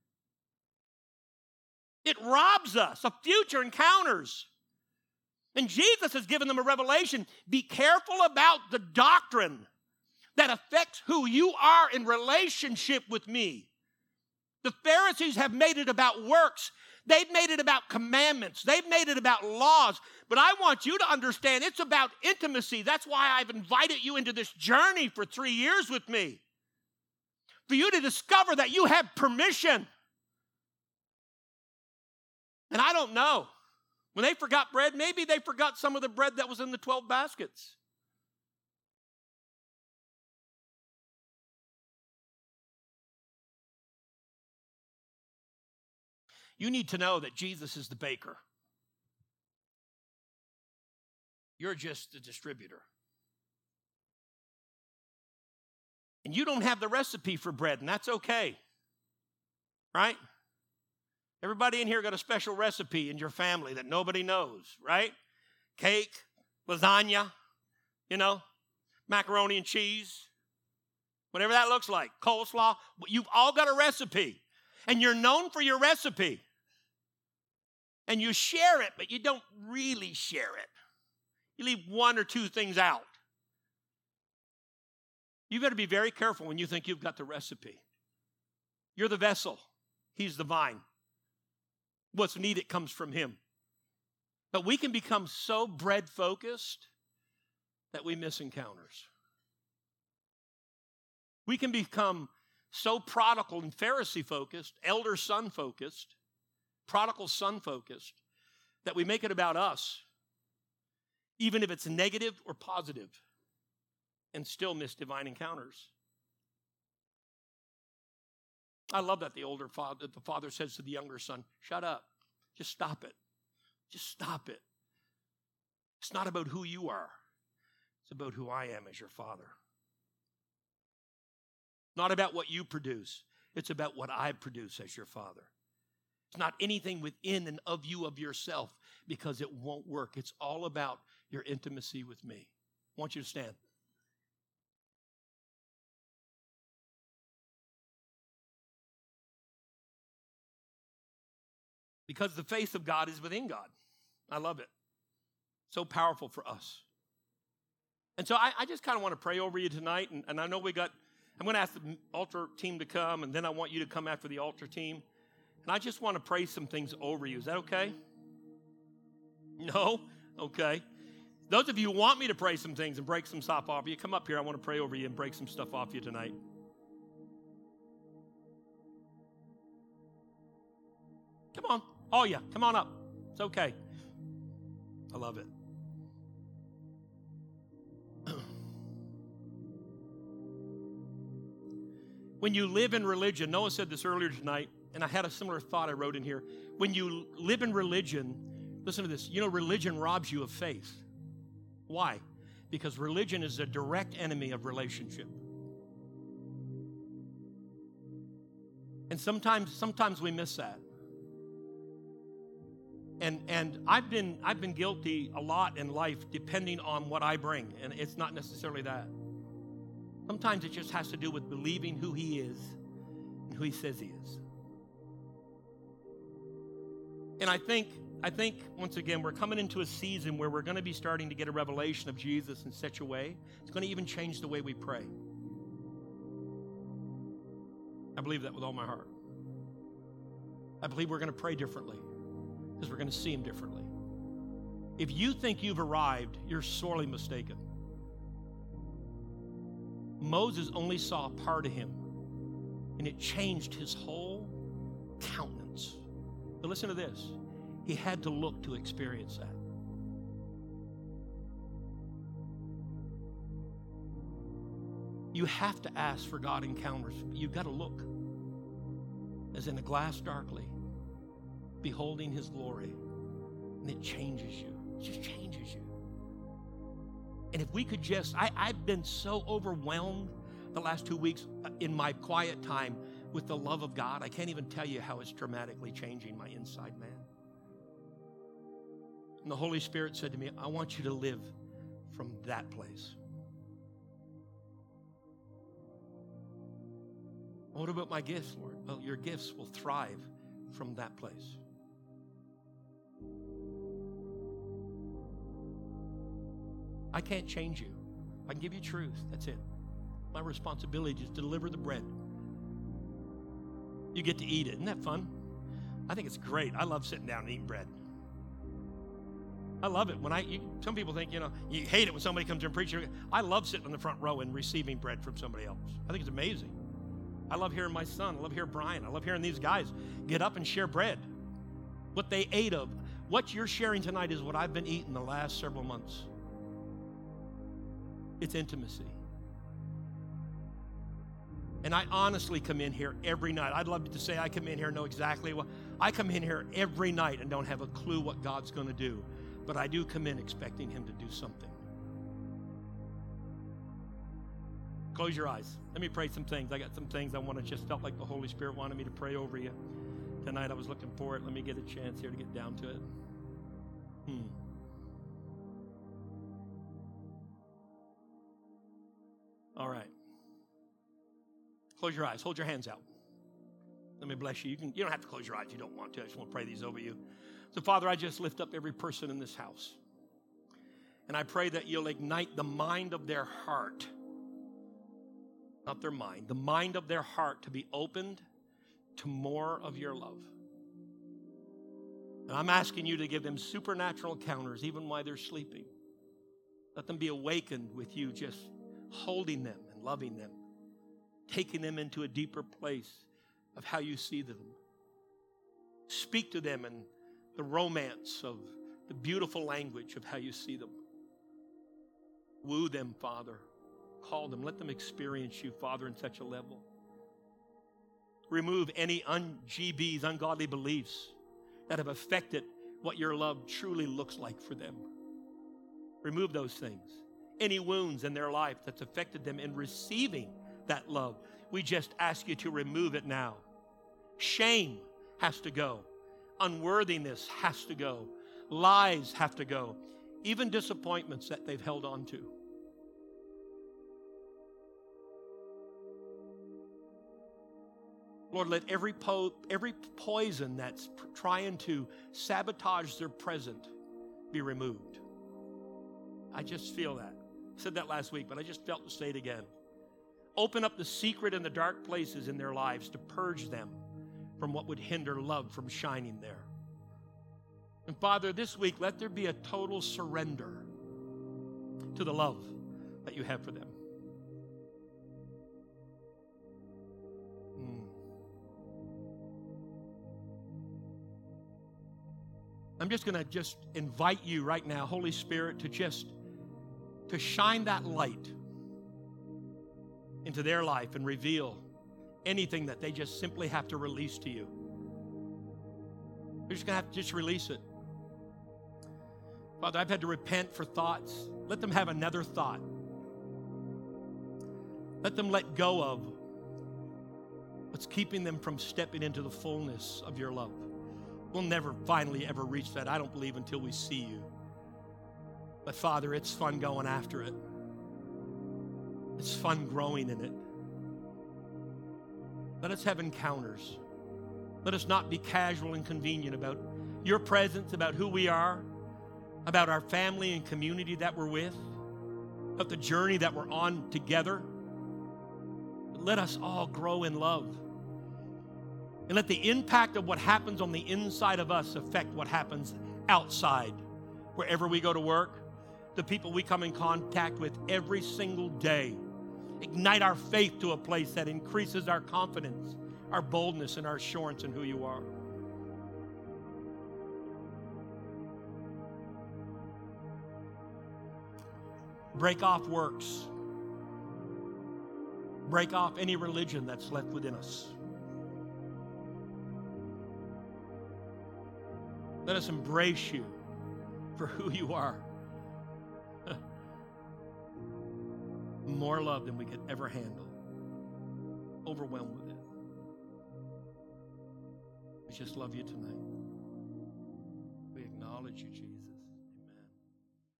It robs us of future encounters. And Jesus has given them a revelation. Be careful about the doctrine that affects who you are in relationship with me. The Pharisees have made it about works. They've made it about commandments. They've made it about laws. But I want you to understand it's about intimacy. That's why I've invited you into this journey for three years with me. For you to discover that you have permission. And I don't know. When they forgot bread, maybe they forgot some of the bread that was in the twelve baskets. You need to know that Jesus is the baker. You're just the distributor. And you don't have the recipe for bread, and that's okay. Right? Everybody in here got a special recipe in your family that nobody knows, right? Cake, lasagna, you know, macaroni and cheese, whatever that looks like, coleslaw. You've all got a recipe, and you're known for your recipe. And you share it, but you don't really share it. You leave one or two things out. You better be very careful when you think you've got the recipe. You're the vessel. He's the vine. What's needed comes from him. But we can become so bread-focused that we miss encounters. We can become so prodigal and Pharisee-focused, elder son-focused, prodigal son-focused, that we make it about us, even if it's negative or positive, and still miss divine encounters. I love that the older father, the father says to the younger son, shut up, just stop it. Just stop it. It's not about who you are. It's about who I am as your father. Not about what you produce. It's about what I produce as your father. It's not anything within and of you of yourself, because it won't work. It's all about your intimacy with me. I want you to stand. Because the faith of God is within God. I love it. So powerful for us. And so I, I just kind of want to pray over you tonight. And, and I know we got, I'm going to ask the altar team to come, and then I want you to come after the altar team. And I just want to pray some things over you. Is that okay? No? Okay. Those of you who want me to pray some things and break some stuff off you, come up here. I want to pray over you and break some stuff off you tonight. Come on. Oh, yeah. Come on up. It's okay. I love it. When you live in religion, Noah said this earlier tonight, and I had a similar thought I wrote in here. When you live in religion, listen to this. You know, religion robs you of faith. Why? Because religion is a direct enemy of relationship. And sometimes, sometimes we miss that. And and I've been I've been guilty a lot in life, depending on what I bring, and it's not necessarily that. Sometimes it just has to do with believing who he is and who he says he is. And I think I think once again we're coming into a season where we're going to be starting to get a revelation of Jesus in such a way it's going to even change the way we pray. I believe that with all my heart. I believe we're going to pray differently, because we're going to see him differently. If you think you've arrived, you're sorely mistaken. Moses only saw a part of him, and it changed his whole countenance. But listen to this. He had to look to experience that. You have to ask for God encounters, but you've got to look. As in a glass darkly, beholding his glory, and it changes you. It just changes you. And if we could just, I, I've been so overwhelmed the last two weeks in my quiet time with the love of God. I can't even tell you how it's dramatically changing my inside man. And the Holy Spirit said to me, I want you to live from that place. What about my gifts, Lord? Well, your gifts will thrive from that place. I can't change you. I can give you truth. That's it. My responsibility is to deliver the bread. You get to eat it. Isn't that fun? I think it's great. I love sitting down and eating bread. I love it. When I, you, some people think, you know, you hate it when somebody comes and preaches. I love sitting in the front row and receiving bread from somebody else. I think it's amazing. I love hearing my son. I love hearing Brian. I love hearing these guys get up and share bread. What they ate of. What you're sharing tonight is what I've been eating the last several months. It's intimacy. And I honestly come in here every night. I'd love to say I come in here and know exactly what. I come in here every night and don't have a clue what God's going to do. But I do come in expecting him to do something. Close your eyes. Let me pray some things. I got some things I want to just felt like the Holy Spirit wanted me to pray over you. Tonight I was looking for it. Let me get a chance here to get down to it. Hmm. All right. Close your eyes. Hold your hands out. Let me bless you. You can. You don't have to close your eyes if you don't want to. I just want to pray these over you. So, Father, I just lift up every person in this house. And I pray that you'll ignite the mind of their heart, not their mind, the mind of their heart to be opened to more of your love. And I'm asking you to give them supernatural encounters even while they're sleeping. Let them be awakened with you just holding them and loving them, taking them into a deeper place of how you see them. Speak to them in the romance of the beautiful language of how you see them. Woo them, Father. Call them. Let them experience you, Father, in such a level. Remove any un-G Bs, ungodly beliefs that have affected what your love truly looks like for them. Remove those things. Any wounds in their life that's affected them in receiving that love, we just ask you to remove it now. Shame has to go. Unworthiness has to go. Lies have to go. Even disappointments that they've held on to. Lord, let every po- every poison that's pr- trying to sabotage their present be removed. I just feel that. I said that last week, but I just felt to say it again. Open up the secret and the dark places in their lives to purge them from what would hinder love from shining there. And Father, this week, let there be a total surrender to the love that you have for them. Mm. I'm just going to just invite you right now, Holy Spirit, to just to shine that light into their life and reveal anything that they just simply have to release to you. You're just going to have to just release it. Father, I've had to repent for thoughts. Let them have another thought. Let them let go of what's keeping them from stepping into the fullness of your love. We'll never finally ever reach that, I don't believe, until we see you. But Father, it's fun going after it. It's fun growing in it. Let us have encounters. Let us not be casual and convenient about your presence, about who we are, about our family and community that we're with, about the journey that we're on together. But let us all grow in love. And let the impact of what happens on the inside of us affect what happens outside. Wherever we go to work, the people we come in contact with every single day. Ignite our faith to a place that increases our confidence, our boldness, and our assurance in who you are. Break off works. Break off any religion that's left within us. Let us embrace you for who you are. More love than we could ever handle. Overwhelmed with it. We just love you tonight. We acknowledge you, Jesus.